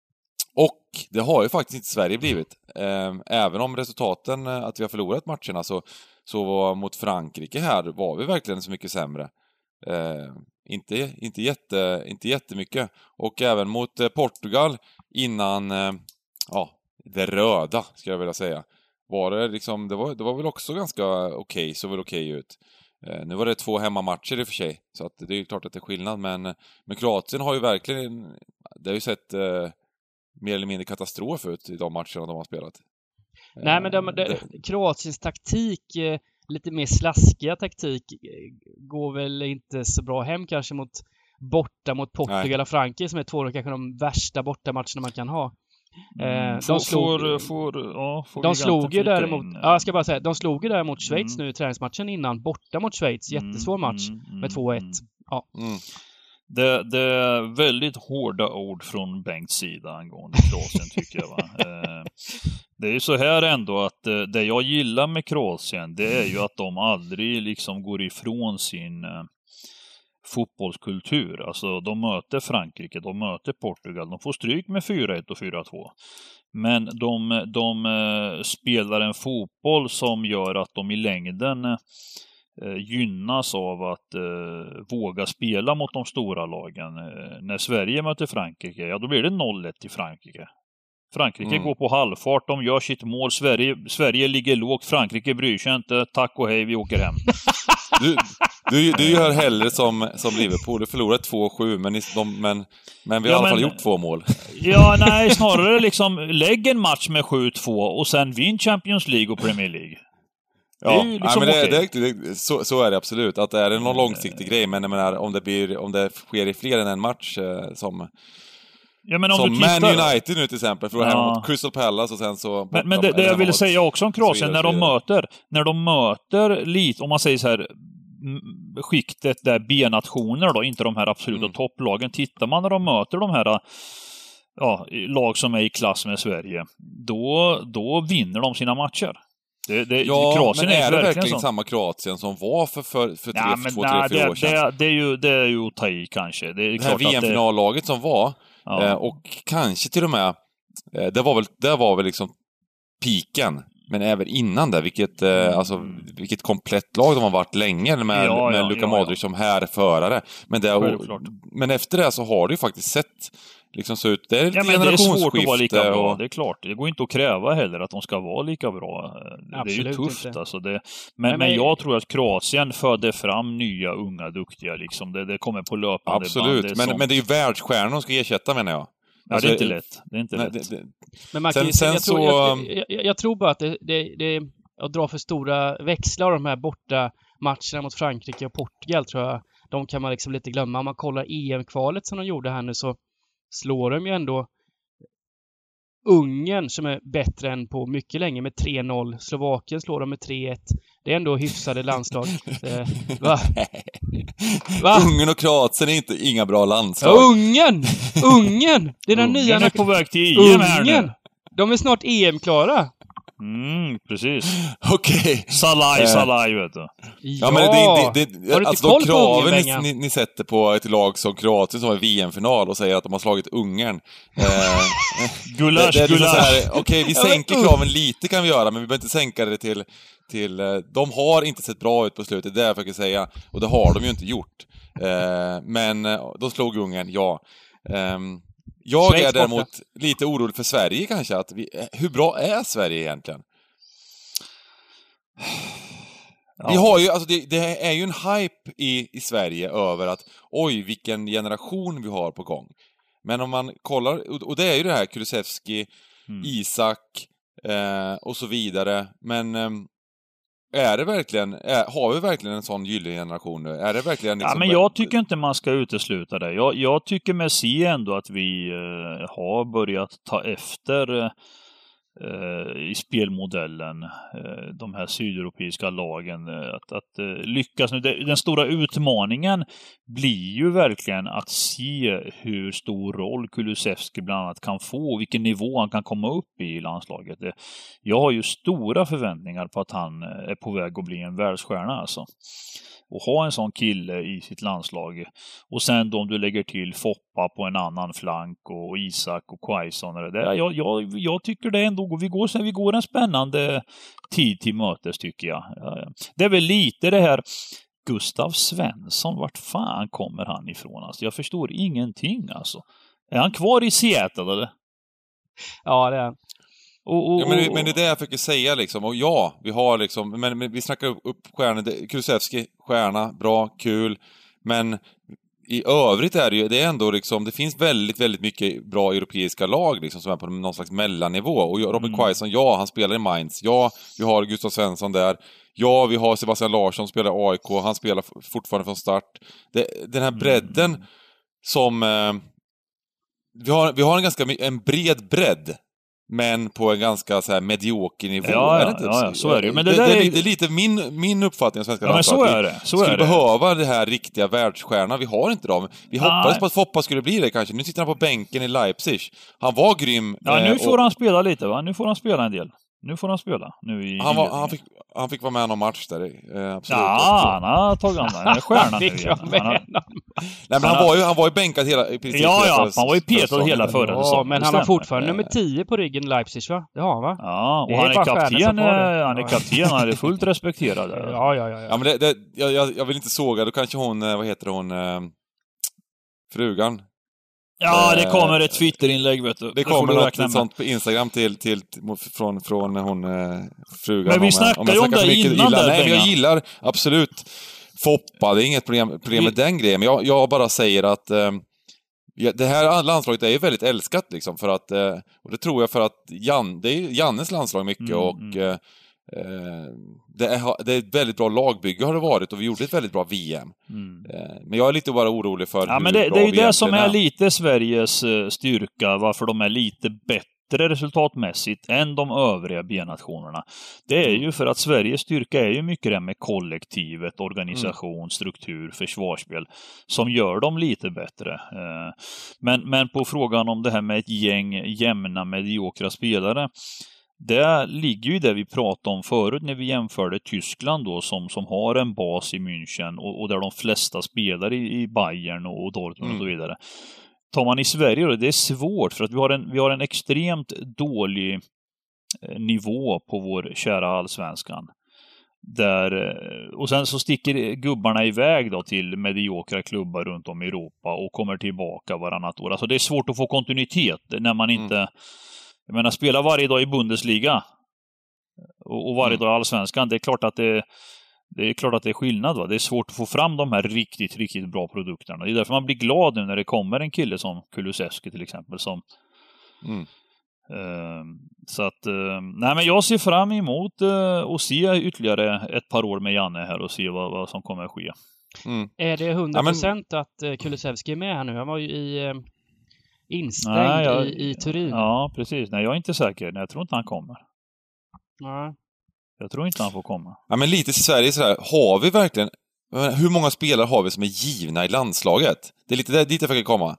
Och det har ju faktiskt inte Sverige blivit. Eh, även om resultaten, att vi har förlorat matcherna, så, så mot Frankrike här var vi verkligen så mycket sämre. Eh, inte, inte, jätte, inte jättemycket. Och även mot eh, Portugal innan eh, ja, det röda, ska jag vilja säga. Var det liksom, det var, det var väl också ganska okej, okay, så väl okej okay ut. Eh, nu var det två hemmamatcher i och för sig, så att det är ju klart att det är skillnad. Men, men Kroatien har ju verkligen, det har ju sett eh, mer eller mindre katastrof ut i de matcherna de har spelat. Eh, Nej, men de, de, Kroatiens taktik, eh, lite mer slaskiga taktik, eh, går väl inte så bra hem kanske mot borta mot Portugal Nej. och Frankrike, som är två av kanske de värsta bortamatcherna man kan ha. Mm. De slog, får, får, ja, får de slog ju däremot, in. ja, jag ska bara säga, de slog ju däremot Schweiz mm. nu i träningsmatchen innan, borta mot Schweiz, jättesvår match mm. med två ett. Mm. Ja. Mm. Det, det är väldigt hårda ord från Bengts sida angående Kroatien, tycker jag. Va? eh, det är ju så här ändå att eh, det jag gillar med Kroatien, det är ju att de aldrig liksom går ifrån sin eh, fotbollskultur. Alltså de möter Frankrike, de möter Portugal, de får stryk med fyra ett och fyra två. Men de, de eh, spelar en fotboll som gör att de i längden eh, gynnas av att eh, våga spela mot de stora lagen. Eh, när Sverige möter Frankrike, ja då blir det noll ett i Frankrike. Frankrike mm. går på halvfart, de gör sitt mål, Sverige, Sverige ligger lågt, Frankrike bryr sig inte, tack och hej, vi åker hem. Du, du, du gör hellre som, som Liverpool, du förlorar två sju, men, de, men, men vi har ja, i alla fall men, gjort två mål. Ja, nej, snarare liksom lägg en match med sju två och sen vinn Champions League och Premier League. Ja, det är liksom nej, men det, okay. det, det, så, så är det absolut, att det är någon långsiktig grej, men jag menar, om det blir, om det sker i fler än en match eh, som... Ja, men om som Man United nu till exempel, för att ja. hem mot Crystal Palace och sen så... Men, men det, det jag ville säga också om Kroatien, när de möter, när de möter lite, om man säger så här, skiktet där B-nationer då, inte de här absoluta mm. topplagen, tittar man när de möter de här ja, lag som är i klass med Sverige, då, då vinner de sina matcher. Det, det, ja, Kroatien men är, är det verkligen sån. samma Kroatien som var för, för, för, tre, ja, för två, tre, fyra år sedan? Det, det, är ju, det är ju att ta i kanske. Det, är det här V M-finallaget det... som var, ja. eh, och kanske till och med, eh, det var väl, det var väl liksom piken. Men även innan det, vilket, eh, alltså, vilket komplett lag de har varit länge med, ja, med ja, Luka ja, Modric ja. som härförare. Men, det, men efter det så har det ju faktiskt sett liksom så ut. Det är ett ja, men det är svårt att vara lika bra, och... det är klart. Det går inte att kräva heller att de ska vara lika bra. Absolut, det är ju tufft alltså. Det, men, men, men jag tror att Kroatien föder fram nya, unga, duktiga liksom. Det, det kommer på löpande absolut, band. men, som... men det är ju världsstjärnor de ska ersätta, menar jag. Ja, alltså, det är inte lätt. Det är inte nej, lätt. Det, det... Men man kan sen, sen jag, så... tror, jag, jag, jag tror bara att det, det, det att dra för stora växlar av de här borta matcherna mot Frankrike och Portugal, tror jag. De kan man liksom lite glömma. Om man kollar E M-kvalet som de gjorde här nu, så slår de ju ändå Ungern, som är bättre än på mycket länge, med tre noll. Slovakien slår de med tre ett. Det är ändå hyfsade landslag. eh, va? Va? Ungern och Kroatien är inte inga bra landslag. Ja, Ungern! Ungern! Det är den nya... Ungern är på väg till E M här nu. De är snart E M-klara. Mm, precis. Okej. Okay. Salai, eh. Salai, vet du. Ja, ja men det, det, det, det alltså de kraven ni, ni, ni sätter på ett lag som Kroatien som är V M-final och säger att de har slagit Ungern. Eh, gulasch, det, det gulasch. Okej, okay, vi sänker kraven lite kan vi göra, men vi behöver inte sänka det till... till de har inte sett bra ut på slutet, det är jag försöker säga. Och det har de ju inte gjort. Eh, men de slog Ungern, ja. Eh, Jag Schweiz är däremot borta. Lite orolig för Sverige kanske. Att vi, hur bra är Sverige egentligen? Ja. Vi har ju, alltså det, det är ju en hype i, i Sverige över att oj, vilken generation vi har på gång. Men om man kollar, och det är ju det här Kulusevski, mm. Isak eh, och så vidare. Men eh, är det verkligen, är, har vi verkligen en sån gyllene generation nu? Är det verkligen liksom... Ja, men jag tycker inte man ska utesluta det. Jag, jag tycker med sig ändå att vi eh, har börjat ta efter eh, i spelmodellen eh, de här sydeuropeiska lagen eh, att, att eh, lyckas nu. Den stora utmaningen blir ju verkligen att se hur stor roll Kulusevski bland annat kan få, vilken nivå han kan komma upp i landslaget. Jag har ju stora förväntningar på att han är på väg att bli en världsstjärna alltså. Och ha en sån kille i sitt landslag. Och sen då om du lägger till Foppa på en annan flank och Isak och Quaison. Och det, jag, jag, jag tycker det ändå, vi går, vi går en spännande tid till mötes tycker jag. Det är väl lite det här Gustav Svensson, vart fan kommer han ifrån? Alltså, jag förstår ingenting alltså. Är han kvar i Seattle eller? Ja, det är han. Och, och, ja, men, men det är det jag försöker säga liksom. Och ja, vi har liksom, men, men vi snackar upp, upp stjärnor. Kulusevski, stjärna, bra, kul. Men i övrigt är det ju, det är ändå liksom, det finns väldigt, väldigt mycket bra europeiska lag liksom som är på någon slags mellannivå. Och Robin mm. Quaison, ja, han spelar i Mainz. Ja, vi har Gustav Svensson där. Ja, vi har Sebastian Larsson, spelar i A I K. Han spelar fortfarande från start. Det, den här bredden mm. som... Eh, vi, har, vi har en ganska en bred bredd. Men på en ganska så här medioker nivå. Ja, är det inte? ja, ja, så är det. Men det, det, där det, är... det är lite min, min uppfattning av svenska ja, men så är det. Så skulle är det. behöva det här riktiga världsstjärna. Vi har inte dem. Vi Nej. hoppades på att Foppa skulle bli det kanske. Nu sitter han på bänken i Leipzig. Han var grym. Ja, nu eh, får och... han spela lite va? Nu får han spela en del. Nu får han spela. Nu i han, var, han, fick, han fick vara med någon match där. Eh, absolut. Ja, han har tagit honom. Han är stjärna nu igen. Han har... Nej, men han, han var ju han var ju bänkad hela i princip. Ja, ja, han var ju petad hela förra ja, säsongen. Men han har fortfarande nummer tio på ryggen i Leipzig va? Det har han va? Ja, och han är, kapten, han är kapten, han är fullt respekterad. Ja, ja, ja. Ja, men det, det, jag, jag vill inte såga, då kanske hon, vad heter hon, eh, frugan. Ja, det kommer ett Twitterinlägg, vet du. Det, det kommer något ett sånt på Instagram till, till, till från, från hon eh, frugan. Men vi snackade ju om, om det innan där. Nej, men jag gillar absolut Foppa, det är inget problem, problem med vi... den grejen. Men jag, jag bara säger att eh, det här landslaget är ju väldigt älskat liksom, för att, eh, och det tror jag för att Jan, det är Jannes landslag mycket mm, och mm. Eh, det, är, det är ett väldigt bra lagbygge har det varit och vi gjorde ett väldigt bra V M. Mm. Men jag är lite bara orolig för ja, hur men det, bra det är ju det som är, är lite Sveriges styrka, varför de är lite bättre resultatmässigt än de övriga B-nationerna. Det är ju för att Sveriges styrka är ju mycket det med kollektivet, organisation, mm. struktur, försvarsspel som gör dem lite bättre. Men, men på frågan om det här med ett gäng jämna mediokra spelare, det ligger ju det vi pratade om förut när vi jämförde Tyskland då som, som har en bas i München och, och där de flesta spelar i, i Bayern och, och Dortmund mm. och så vidare. Tar man i Sverige då, det är svårt för att vi har en, vi har en extremt dålig eh, nivå på vår kära allsvenskan. Där, och sen så sticker gubbarna iväg då till mediokra klubbar runt om i Europa och kommer tillbaka varannat år. Alltså det är svårt att få kontinuitet när man inte mm. Jag menar, spela varje dag i Bundesliga och, och varje mm. dag i Allsvenskan, det är klart att det, det är klart att det är skillnad va. Det är svårt att få fram de här riktigt, riktigt bra produkterna. Det är därför man blir glad nu när det kommer en kille som Kulusevski till exempel som mm. eh, så att eh, nej men jag ser fram emot eh, att se ytterligare ett par år med Janne här och se vad, vad som kommer att ske. Mm. Är det hundra procent ja, men... att eh, Kulusevski är med här nu? Han var ju i... Eh... instängd Nej, jag, i, i Turin. Ja, precis. Nej, jag är inte säker. Nej, jag tror inte han kommer. Nej. Jag tror inte han får komma. Ja, men lite i Sverige sådär, har vi verkligen, hur många spelare har vi som är givna i landslaget? Det är lite där, dit jag försöker komma.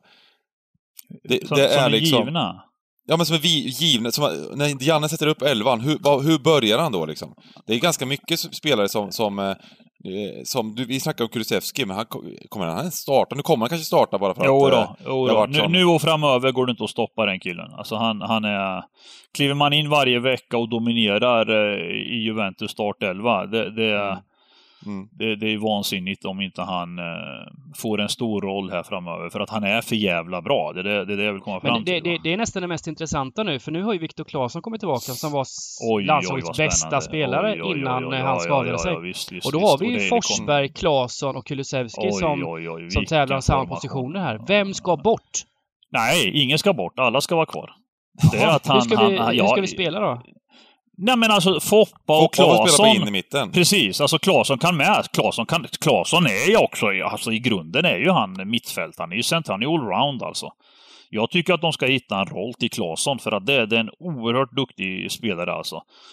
Det, som, det är, som är liksom, givna? Ja, men som är vi, givna. Som, när Janne sätter upp elvan, hur, hur börjar han då liksom? Det är ganska mycket spelare som... som Som, du, vi snackar om Kulusevski, men han kommer han starta. Nu kommer han kanske starta bara för jo att... Då, jo då. Nu, nu och framöver går det inte att stoppa den killen. Alltså han, han är... Kliver man in varje vecka och dominerar eh, i Juventus startelva, det, det, mm. Mm. Det, det är vansinnigt om inte han eh, får en stor roll här framöver. För att han är för jävla bra. Det är det, det, är det jag vill komma fram Men det, till. det, det är nästan det mest intressanta nu. För nu har ju Viktor Claesson kommit tillbaka som var Oj, landslagets oj, vad bästa spännande. spelare Oj, oj, oj, innan oj, oj, han skadade ja, ja, sig. ja, visst, visst, och då visst. har vi Och ju det- det Forsberg, Claesson och Kulusevski Oj, som, oj, oj, som tävlar om vilken samma formation. positioner här. Vem ska bort? Nej, ingen ska bort. Alla ska vara kvar. Det är att han, hur ska vi, han, hur ja, ska vi spela då? Nej men alltså Foppa och Foppa får spela på Claesson. in i mitten. Precis, alltså Claesson kan med. Claesson, kan, Claesson är ju också, alltså i grunden är ju han mittfält. Han är ju central, han är allround alltså. Jag tycker att de ska hitta en roll till Claesson för att det, det är en oerhört duktig spelare alltså.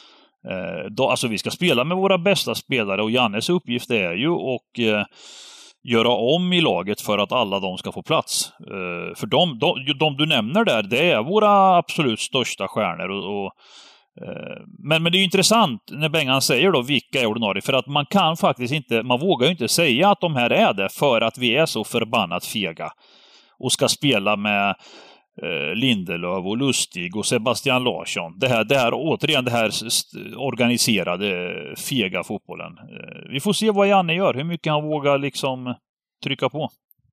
Eh, då, alltså vi ska spela med våra bästa spelare och Jannes uppgift är ju att eh, göra om i laget för att alla de ska få plats. Eh, för de, de, de du nämner där, det är våra absolut största stjärnor och, och Men, men det är ju intressant när Bengan säger då vilka är ordinarie, för att man kan faktiskt inte, man vågar ju inte säga att de här är det för att vi är så förbannat fega och ska spela med eh, Lindelöf och Lustig och Sebastian Larsson. Det här, det här återigen det här organiserade fega fotbollen. Eh, vi får se vad Janne gör, hur mycket han vågar liksom trycka på.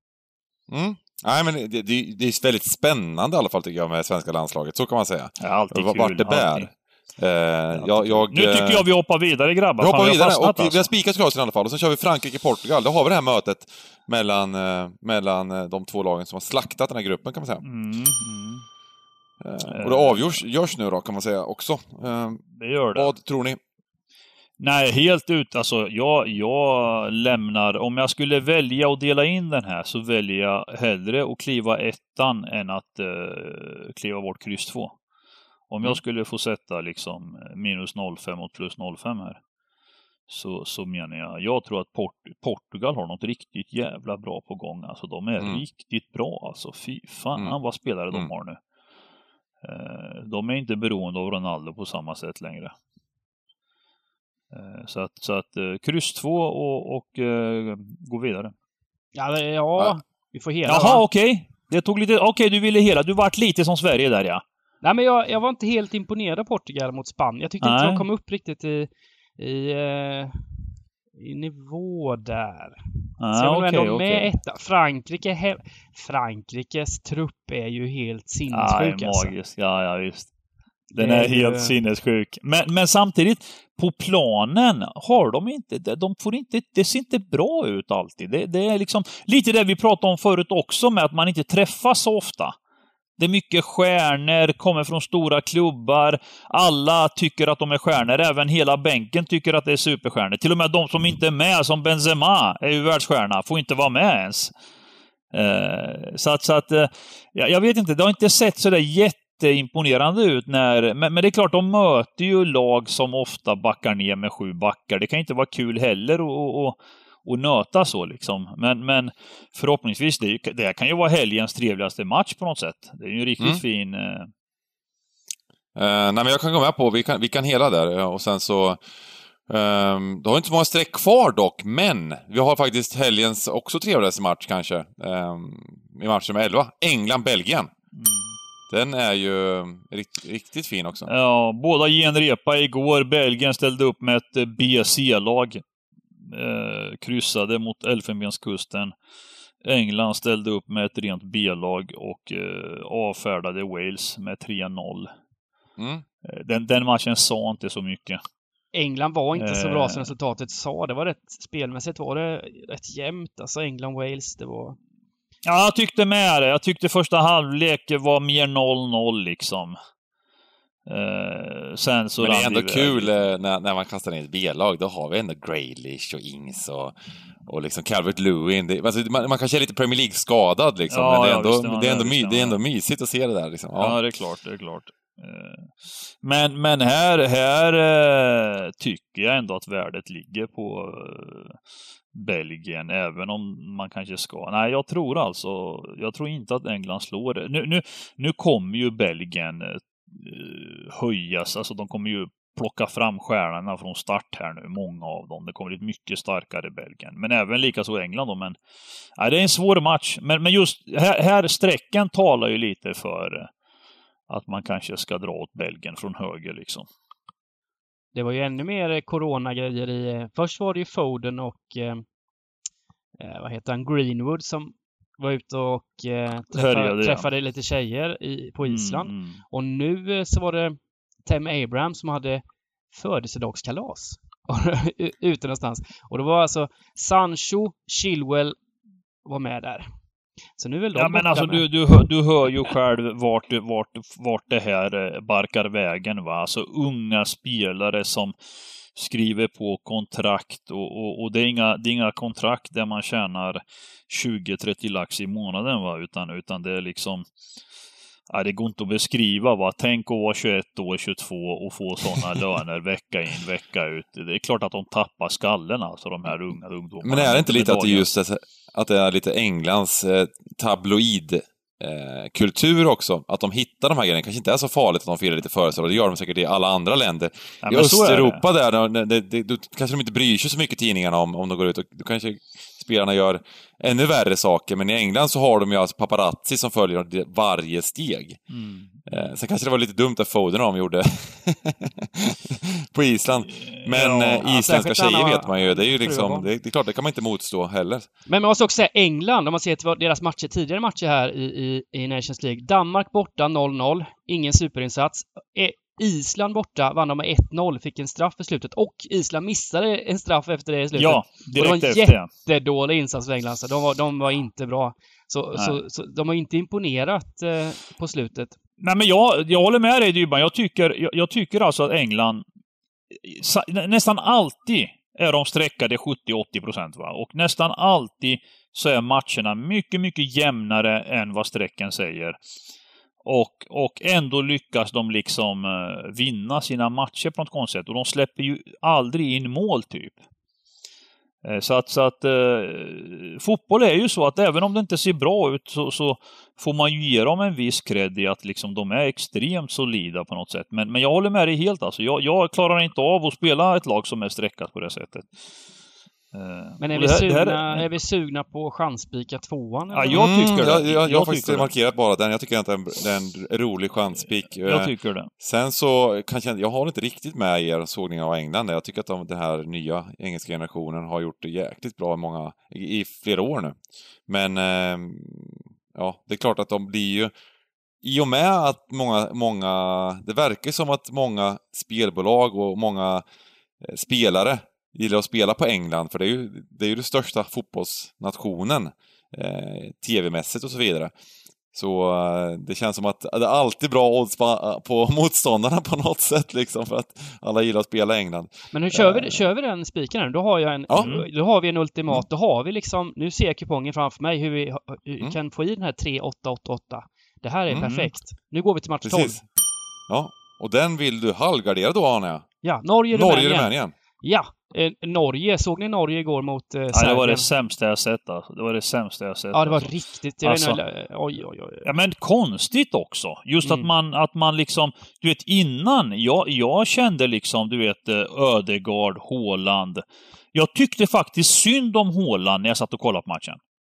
Mm. Nej, men det, det, det är väldigt spännande i alla fall tycker jag med svenska landslaget, så kan man säga. Ja, alltid Vart kul, det bär. alltid. Uh, jag, jag, nu tycker jag vi hoppar vidare grabbar. Vi hoppar vidare fastnat, och alltså. vi har spikat Kroatien i alla fall. Och sen kör vi Frankrike-Portugal. Då har vi det här mötet mellan, uh, mellan uh, de två lagen som har slaktat den här gruppen kan man säga. Mm, mm. Uh, och det avgörs görs nu då kan man säga också. Uh, det gör det. Vad tror ni? Nej, helt ut. Alltså, jag, jag lämnar... Om jag skulle välja att dela in den här så väljer jag hellre att kliva ettan än att uh, kliva bort kryss två. Om jag skulle få sätta liksom minus noll komma fem och plus noll komma fem här så, så menar jag, jag tror att Port- Portugal har något riktigt jävla bra på gång. Alltså de är mm. riktigt bra. Alltså fy fan mm. vad spelare de mm. har nu. Eh, de är inte beroende av Ronaldo på samma sätt längre. Eh, så att, så att eh, kryss två och, och eh, gå vidare. Ja, ja, vi får hela. Jaha, okej. Okay. Det tog lite, okej okay, du ville hela. Du vart lite som Sverige där, ja. Nej, men jag, jag var inte helt imponerad av Portugal mot Spanien. Jag tyckte Nej. inte de kom upp riktigt i, i, uh, i nivå där. Ah, så jag okay, ändå med okay. etta. Frankrike, he, Frankrikes trupp är ju helt sinnessjuk. Ah, alltså. magisk. Ja, ja, visst. Den är, är helt ju... sinnessjuk. Men, men samtidigt, på planen har de inte, de får inte, det ser inte bra ut alltid. Det, det är liksom lite det vi pratade om förut också med att man inte träffas så ofta. Det är mycket stjärnor, kommer från stora klubbar. Alla tycker att de är stjärnor. Även hela bänken tycker att det är superstjärnor. Till och med de som inte är med, som Benzema, är ju världsstjärna. Får inte vara med ens. Eh, så att, så att eh, jag vet inte, det har inte sett så där jätteimponerande ut. När, men, men det är klart, de möter ju lag som ofta backar ner med sju backar. Det kan inte vara kul heller och, och och nöta så liksom. Men, men förhoppningsvis, det, det kan ju vara helgens trevligaste match på något sätt. Det är ju en riktigt mm. fin... Uh... Uh, nej, men jag kan gå med på, vi kan, vi kan hela där. Och sen så... Um, det har inte så många streck kvar dock, men vi har faktiskt helgens också trevligaste match kanske. Um, I matchen med elva. England-Belgien. Mm. Den är ju rikt, riktigt fin också. Ja, båda genrepa igår. Belgien ställde upp med ett B C-lag. Eh, kryssade mot Elfenbenskusten. England ställde upp med ett rent B-lag och eh, avfärdade Wales med tre noll. Mm. Eh, den, den matchen sa inte så mycket. England var inte eh, så bra som resultatet sa. Det var rätt spelmässigt var det rätt jämnt. Alltså England-Wales, det var... Ja, jag tyckte med det. Jag tyckte första halvlek var mer noll noll liksom. Uh, sen så men det är ändå kul uh, när, när man kastar in ett B-lag. Då har vi ändå Grealish och Ings och, och liksom Calvert-Lewin. Det, alltså, man, man kanske är lite Premier League-skadad liksom, ja, men det är, ja, ändå, visst, det, är ändå my, det är ändå mysigt att se det där liksom. Ja, ja det är klart, det är klart. Uh, men, men här, här uh, tycker jag ändå att värdet ligger på uh, Belgien, även om man kanske ska. Nej, jag tror alltså, jag tror inte att England slår det. Nu, nu, nu kommer ju Belgien höjas, alltså de kommer ju plocka fram stjärnorna från start här nu, många av dem. Det kommer bli ett mycket starkare Belgien, men även lika så England då, men nej, det är en svår match, men, men just här, här sträckan talar ju lite för att man kanske ska dra åt Belgien från höger liksom. det var ju ännu mer coronagrejer i... Först var det ju Foden och eh, vad heter han? Greenwood som var ute och eh, träffade, det, träffade ja. lite tjejer i, på Island. Mm, mm. Och nu eh, så var det Tim Abraham som hade födelsedagskalas ute någonstans. Och det var alltså Sancho, Chilwell var med där. Så nu är väl de Ja, men alltså med. du, du, hör, du hör ju själv vart, vart, vart det här barkar vägen, va? Alltså unga spelare som skriver på kontrakt och, och, och det, är inga, det är inga kontrakt där man tjänar tjugo till trettio lax i månaden, va? Utan, utan det är liksom ja, det går inte att beskriva, va? Tänk att vara tjugoett år, tjugotvå och få sådana löner vecka in, vecka ut. Det är klart att de tappar skallen, alltså de här unga ungdomarna. Men är det inte lite att det just är, att det är lite Englands eh, tabloid eh, kultur också? Att de hittar de här grejerna. Kanske inte är så farligt att de firar lite födelsedag. Det gör de säkert i alla andra länder. Ja, I Östeuropa där, det, det, det, då kanske de inte bryr sig så mycket tidningarna om, om de går ut. Och då kanske spelarna gör ännu värre saker. Men i England så har de ju alltså paparazzi som följer varje steg. Mm. Eh, sen kanske det var lite dumt att Foden de gjorde på Island. Men ja, eh, isländska tjejer vet man ju. Det är ju liksom, det, det är klart, det kan man inte motstå heller. Men man måste också säga England, om man ser till deras matcher, tidigare matcher här i, i, i Nations League. Danmark borta noll noll, ingen superinsats. E- Island borta vann de med ett noll, fick en straff i slutet. Och Island missade en straff efter det i slutet. Ja, direkt och det var en efter. jättedålig insats för England. Så de var, de var inte bra. Så, så, så de har inte imponerat eh, på slutet. Nej, men jag, jag håller med dig, Dybban. Jag tycker, jag, jag tycker alltså att England nästan alltid är de sträckade sjuttio till åttio procent, va? Och nästan alltid så är matcherna mycket, mycket jämnare än vad sträcken säger. Och, och ändå lyckas de liksom uh, vinna sina matcher på något konstigt sätt. Och de släpper ju aldrig in mål typ. Uh, så att, så att uh, fotboll är ju så att även om det inte ser bra ut så, så får man ju ge dem en viss cred i att liksom de är extremt solida på något sätt. Men, men jag håller med dig helt alltså. Jag, jag klarar inte av att spela ett lag som är sträckat på det sättet. Men är vi, här, sugna, är... är vi sugna på chansspika tvåan? Ja, jag tycker mm, det. Jag, jag, jag, jag har faktiskt tycker markerat bara den. Jag tycker att det är en, det är en rolig chansspik. Jag tycker det. Sen så kanske jag, jag har inte riktigt med er sågning av England. Jag tycker att de, den här nya engelska generationen har gjort det jäkligt bra i, många, i, i flera år nu. Men eh, ja, det är klart att de blir ju i och med att många, många det verkar som att många spelbolag och många eh, spelare gillar att spela på England, för det är ju det är ju den största fotbollsnationen eh, tv-mässigt och så vidare. Så eh, det känns som att det är alltid bra odds på, på motståndarna på något sätt liksom, för att alla gillar att spela i England. Men hur kör vi, eh. kör vi den spiken? Då har jag en ja. Då har vi en ultimat. Då har vi liksom, nu ser jag kupongen framför mig hur vi hur mm. kan få i den här tre åtta åtta åtta. Det här är mm. perfekt. Nu går vi till match tolv. Ja, och den vill du halvgardera då, Arne? Ja, Norge Rumänien. Norge Rumänien. Ja. Eh, Norge, såg ni Norge igår mot eh, Serbien? Ja, det var det sämsta jag sett alltså. Det var det sämsta jag sett. Ja, det var alltså. riktigt. Jag alltså, vet, oj, oj, oj. Ja, men konstigt också. Just mm. att man att man liksom, du vet, innan jag jag kände liksom, du vet, Ödegaard, Haaland. Jag tyckte faktiskt synd om Haaland när jag satt och kollade på matchen.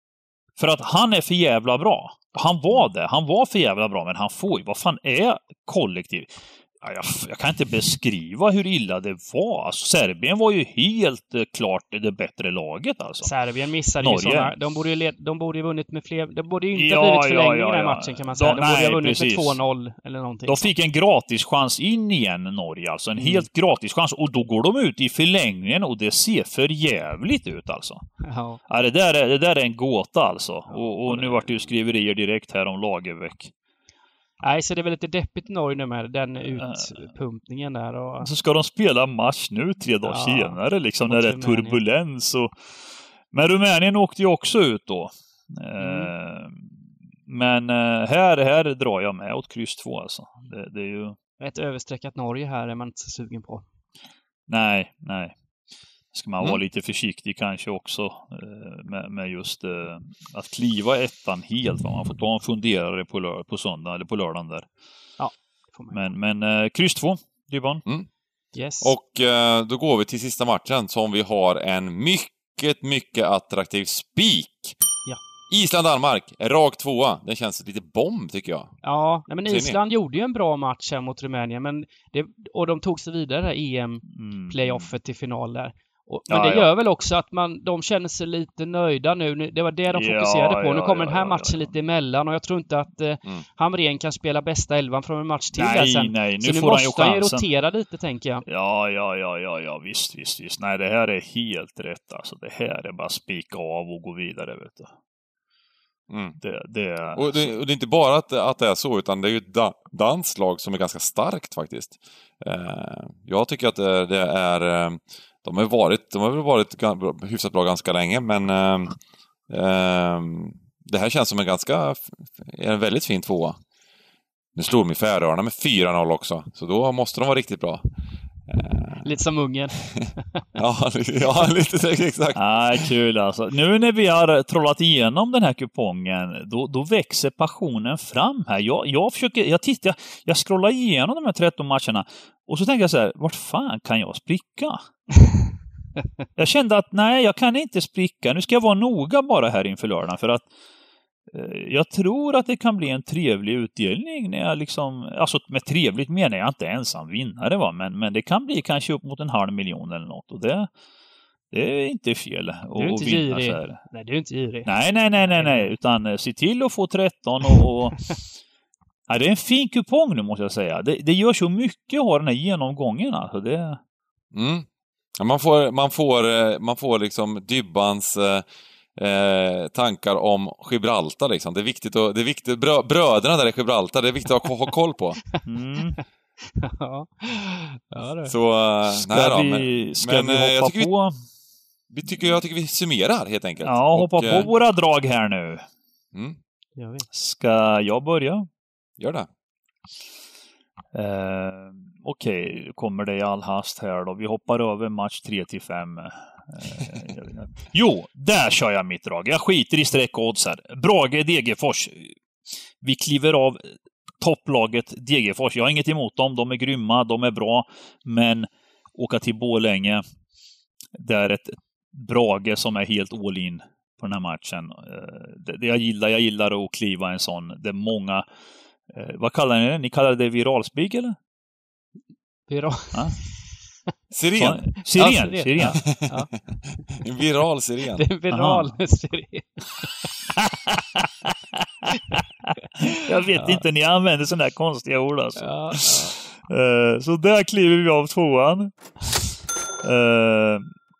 För att han är för jävla bra. Han var det. Han var för jävla bra, men han får ju, vad fan är kollektiv? Jag, jag kan inte beskriva hur illa det var. Alltså, Serbien var ju helt eh, klart det bättre laget alltså. Serbien missade Norge. Ju sådana. De borde ju led, de borde ju vunnit med fler. De borde ju inte ja, blivit förlängning ja, ja, i den här ja. matchen kan man säga. De, de borde ju ha vunnit precis. Med två noll eller någonting. De fick en gratis chans in igen, Norge alltså. En mm. helt gratis chans. Och då går de ut i förlängningen och det ser för jävligt ut alltså. Ja. Ja, det, där är, det där är en gåta alltså. Och, och nu vart det ju skriverier direkt här om Lagerbäck. Nej, så det är väl lite deppigt i Norge nu med den utpumpningen där. Och... Så ska de spela match nu tre dagar ja, senare, liksom när det är turbulens. Och... Men Rumänien åkte ju också ut då. Mm. Men här, här drar jag med åt kryss två alltså. Det, det är ju... Ett överstreckat Norge här är man inte så sugen på. Nej, nej. Ska man mm. vara lite försiktig kanske också med, med just att kliva ettan helt. Va? Man får ta en funderare på, lör- på söndag eller på lördagen där. Ja, men, men eh, kryss två, Dybban. Mm. Yes. Och eh, då går vi till sista matchen som vi har en mycket, mycket attraktiv spik. Ja. Island-Danmark, rak tvåa. Den känns lite bomb, tycker jag. Ja, nej, men Ser Island ni? gjorde ju en bra match här mot Rumänien, men det, och de tog sig vidare det här E M-playoffet till final där. Och, men Ja, det ja. gör väl också att man, de känner sig lite nöjda nu. Nu- Det var det de Ja, fokuserade på. Nu ja, kommer ja, den här ja, matchen ja. lite emellan och jag tror inte att eh, Mm. Hamrén kan spela bästa elvan från en match till där Nej, sen. nej, nu Så nu får han ju måste han ju chansen. rotera lite, tänker jag. Ja, ja, ja, ja, ja, visst, visst, visst. Nej, det här är helt rätt. Alltså, det här är bara spika av och gå vidare, vet du. Mm. Det, det är... Och det, och det är inte bara att, att det är så, utan det är ju ett da, danskt lag som är ganska starkt faktiskt. Eh, jag tycker att det, det är... Eh, de har ju varit, de har väl varit ga- hyfsat bra ganska länge, men eh, eh, det här känns som en ganska... En väldigt fin tvåa. Nu slår de i Färöarna med fyra noll också, så då måste de vara riktigt bra. Eh, Lite som Ungern. ja, ja, lite exakt. Nej, kul alltså. Nu när vi har trollat igenom den här kupongen, då, då växer passionen fram här. Jag, jag försöker, jag tittar, jag scrollar igenom de här tretton matcherna och så tänker jag så här, vart fan kan jag spricka? Jag kände att nej, jag kan inte spricka. Nu ska jag vara noga bara här inför lördagen, för att eh, jag tror att det kan bli en trevlig utdelning när jag liksom, alltså med trevligt menar jag inte ensam vinnare, va, men, men det kan bli kanske upp mot en halv miljon eller något, och det, det är inte fel att Du är inte vinna girig. så här. Nej, du är inte girig. Nej, nej, nej, nej, nej, utan eh, se till att få tretton och, och... Ja, det är en fin kupong nu, måste jag säga. Det, det gör så mycket att ha den här genomgången, alltså det... Mm. Ja, man får, man får, eh, man får liksom Dybbans eh, eh, tankar om Gibraltar liksom. Det är viktigt att, det är viktigt, brö, bröderna där i Gibraltar, det är viktigt att ha, ha koll på. Mm. Ja, ja det. Så, eh, Ska nej då, vi, men, ska men, vi eh, jag hoppa tycker på? Vi, vi tycker, jag tycker vi summerar helt enkelt. Ja, hoppa Och, på eh, våra drag här nu. Mm, Gör vi. Ska jag börja? gör det. Eh, Okej, okay, kommer det i all hast här då. Vi hoppar över match tre till fem. Eh, jo, där kör jag mitt drag. Jag skiter i streck och odds här. Brage, Degerfors. Vi kliver av topplaget Degerfors. Jag har inget emot dem. De är grymma, de är bra. Men åka till Borlänge, det är ett Brage som är helt all in på den här matchen. Det, det jag gillar, jag gillar att kliva en sån. Det är många... Eh, vad kallar ni det? Ni kallar det viralspigg, eller? Viral. Ja. Siren. Fan, Siren, Ja, siren. siren. Ja. En viral siren. Det är en viral siren. Jag vet Ja. inte, ni använder sådana här konstiga ord alltså. Ja, ja. Eh, så där kliver vi av tvåan. Uh,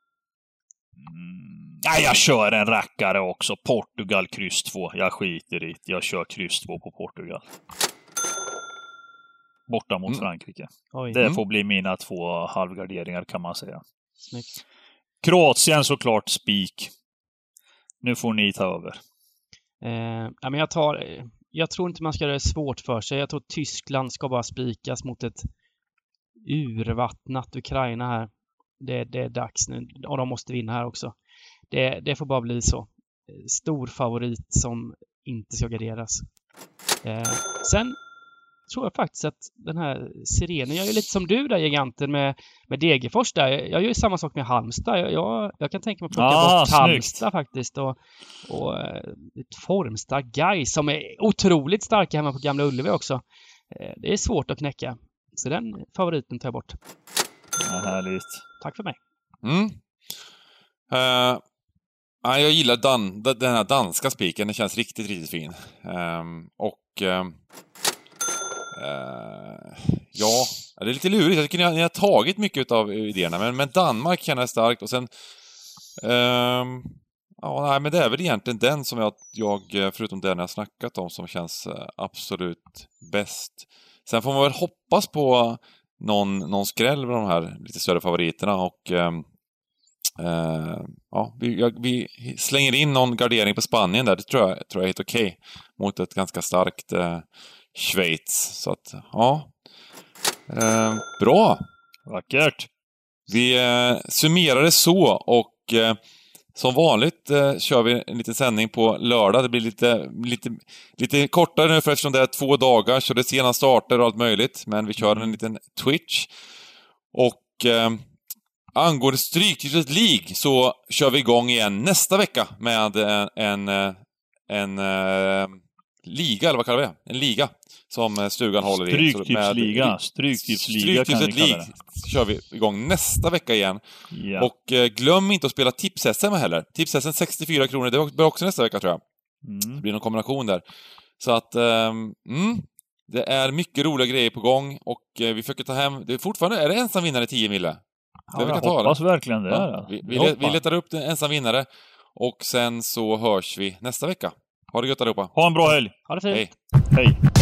nej, jag kör en rackare också. Portugal kryss två. Jag skiter i det. Jag kör kryss två på Portugal. Borta mot Mm. Frankrike. Oj. Det Mm. får bli mina två halvgarderingar, kan man säga. Snyggt. Kroatien såklart spik. Nu får ni ta över. Eh, ja, men jag tar... Jag tror inte man ska göra det svårt för sig. Jag tror Tyskland ska bara spikas mot ett urvattnat Ukraina här. Det, det är dags nu. Och de måste vinna här också. Det, det får bara bli så. Stor favorit som inte ska garderas. Eh, sen tror jag faktiskt att den här Sirenen, jag är lite som du där, giganten med, med Degerfors där. Jag gör ju samma sak med Halmstad. Jag, jag, jag kan tänka mig att plocka Ah, bort snyggt. Halmstad faktiskt. Och, och eh, ett formstarkt Gais som är otroligt starka hemma på Gamla Ullevi också. Eh, det är svårt att knäcka. Så den favoriten tar jag bort. Ja, härligt. Tack för mig. Mm. Uh, ja, jag gillar dan, den här danska spiken. Den känns riktigt, riktigt fin. Um, och... Um, uh, ja, det är lite lurigt. Jag tycker ni har, ni har tagit mycket av idéerna. Men, men Danmark känner jag starkt. Och sen... Um, ja, nej, men det är väl egentligen den som jag, jag förutom den jag snackat om, som känns absolut bäst. Sen får man väl hoppas på någon, någon skräll med de här lite större favoriterna. Och... Um, Uh, ja, vi, jag, vi slänger in någon gardering på Spanien där. Det tror jag, tror jag är helt okej. Okay, mot ett ganska starkt uh, Schweiz. Så att, ja. Uh, bra. Vackert. Vi uh, summerar det så. Och uh, som vanligt uh, kör vi en liten sändning på lördag. Det blir lite, lite, lite kortare nu, för eftersom det är två dagar. Så det är sena starter och allt möjligt. Men vi kör en liten Twitch. Och... Uh, angående Stryktipset League så kör vi igång igen nästa vecka med en, en en eh, liga, eller vad kallar vi det? En liga som stugan håller i. Stryktipsliga. Stryktipsliga kan vi kalla det. kör vi igång nästa vecka igen. Ja. Och eh, glöm inte att spela Tips-S M heller. Tips-S M sextiofyra kronor, det blir också nästa vecka tror jag. Mm. Det blir någon kombination där. Så att, eh, mm, det är mycket roliga grejer på gång och eh, vi försöker ta hem, det är fortfarande, är det ensam vinnare tio mille? Ja, jag hoppas verkligen det. Ja, vi, vi, vi letar upp en ensam vinnare och sen så hörs vi nästa vecka. Ha det gött allihopa. Ha en bra helg. Ha det fint. Hej. Hej.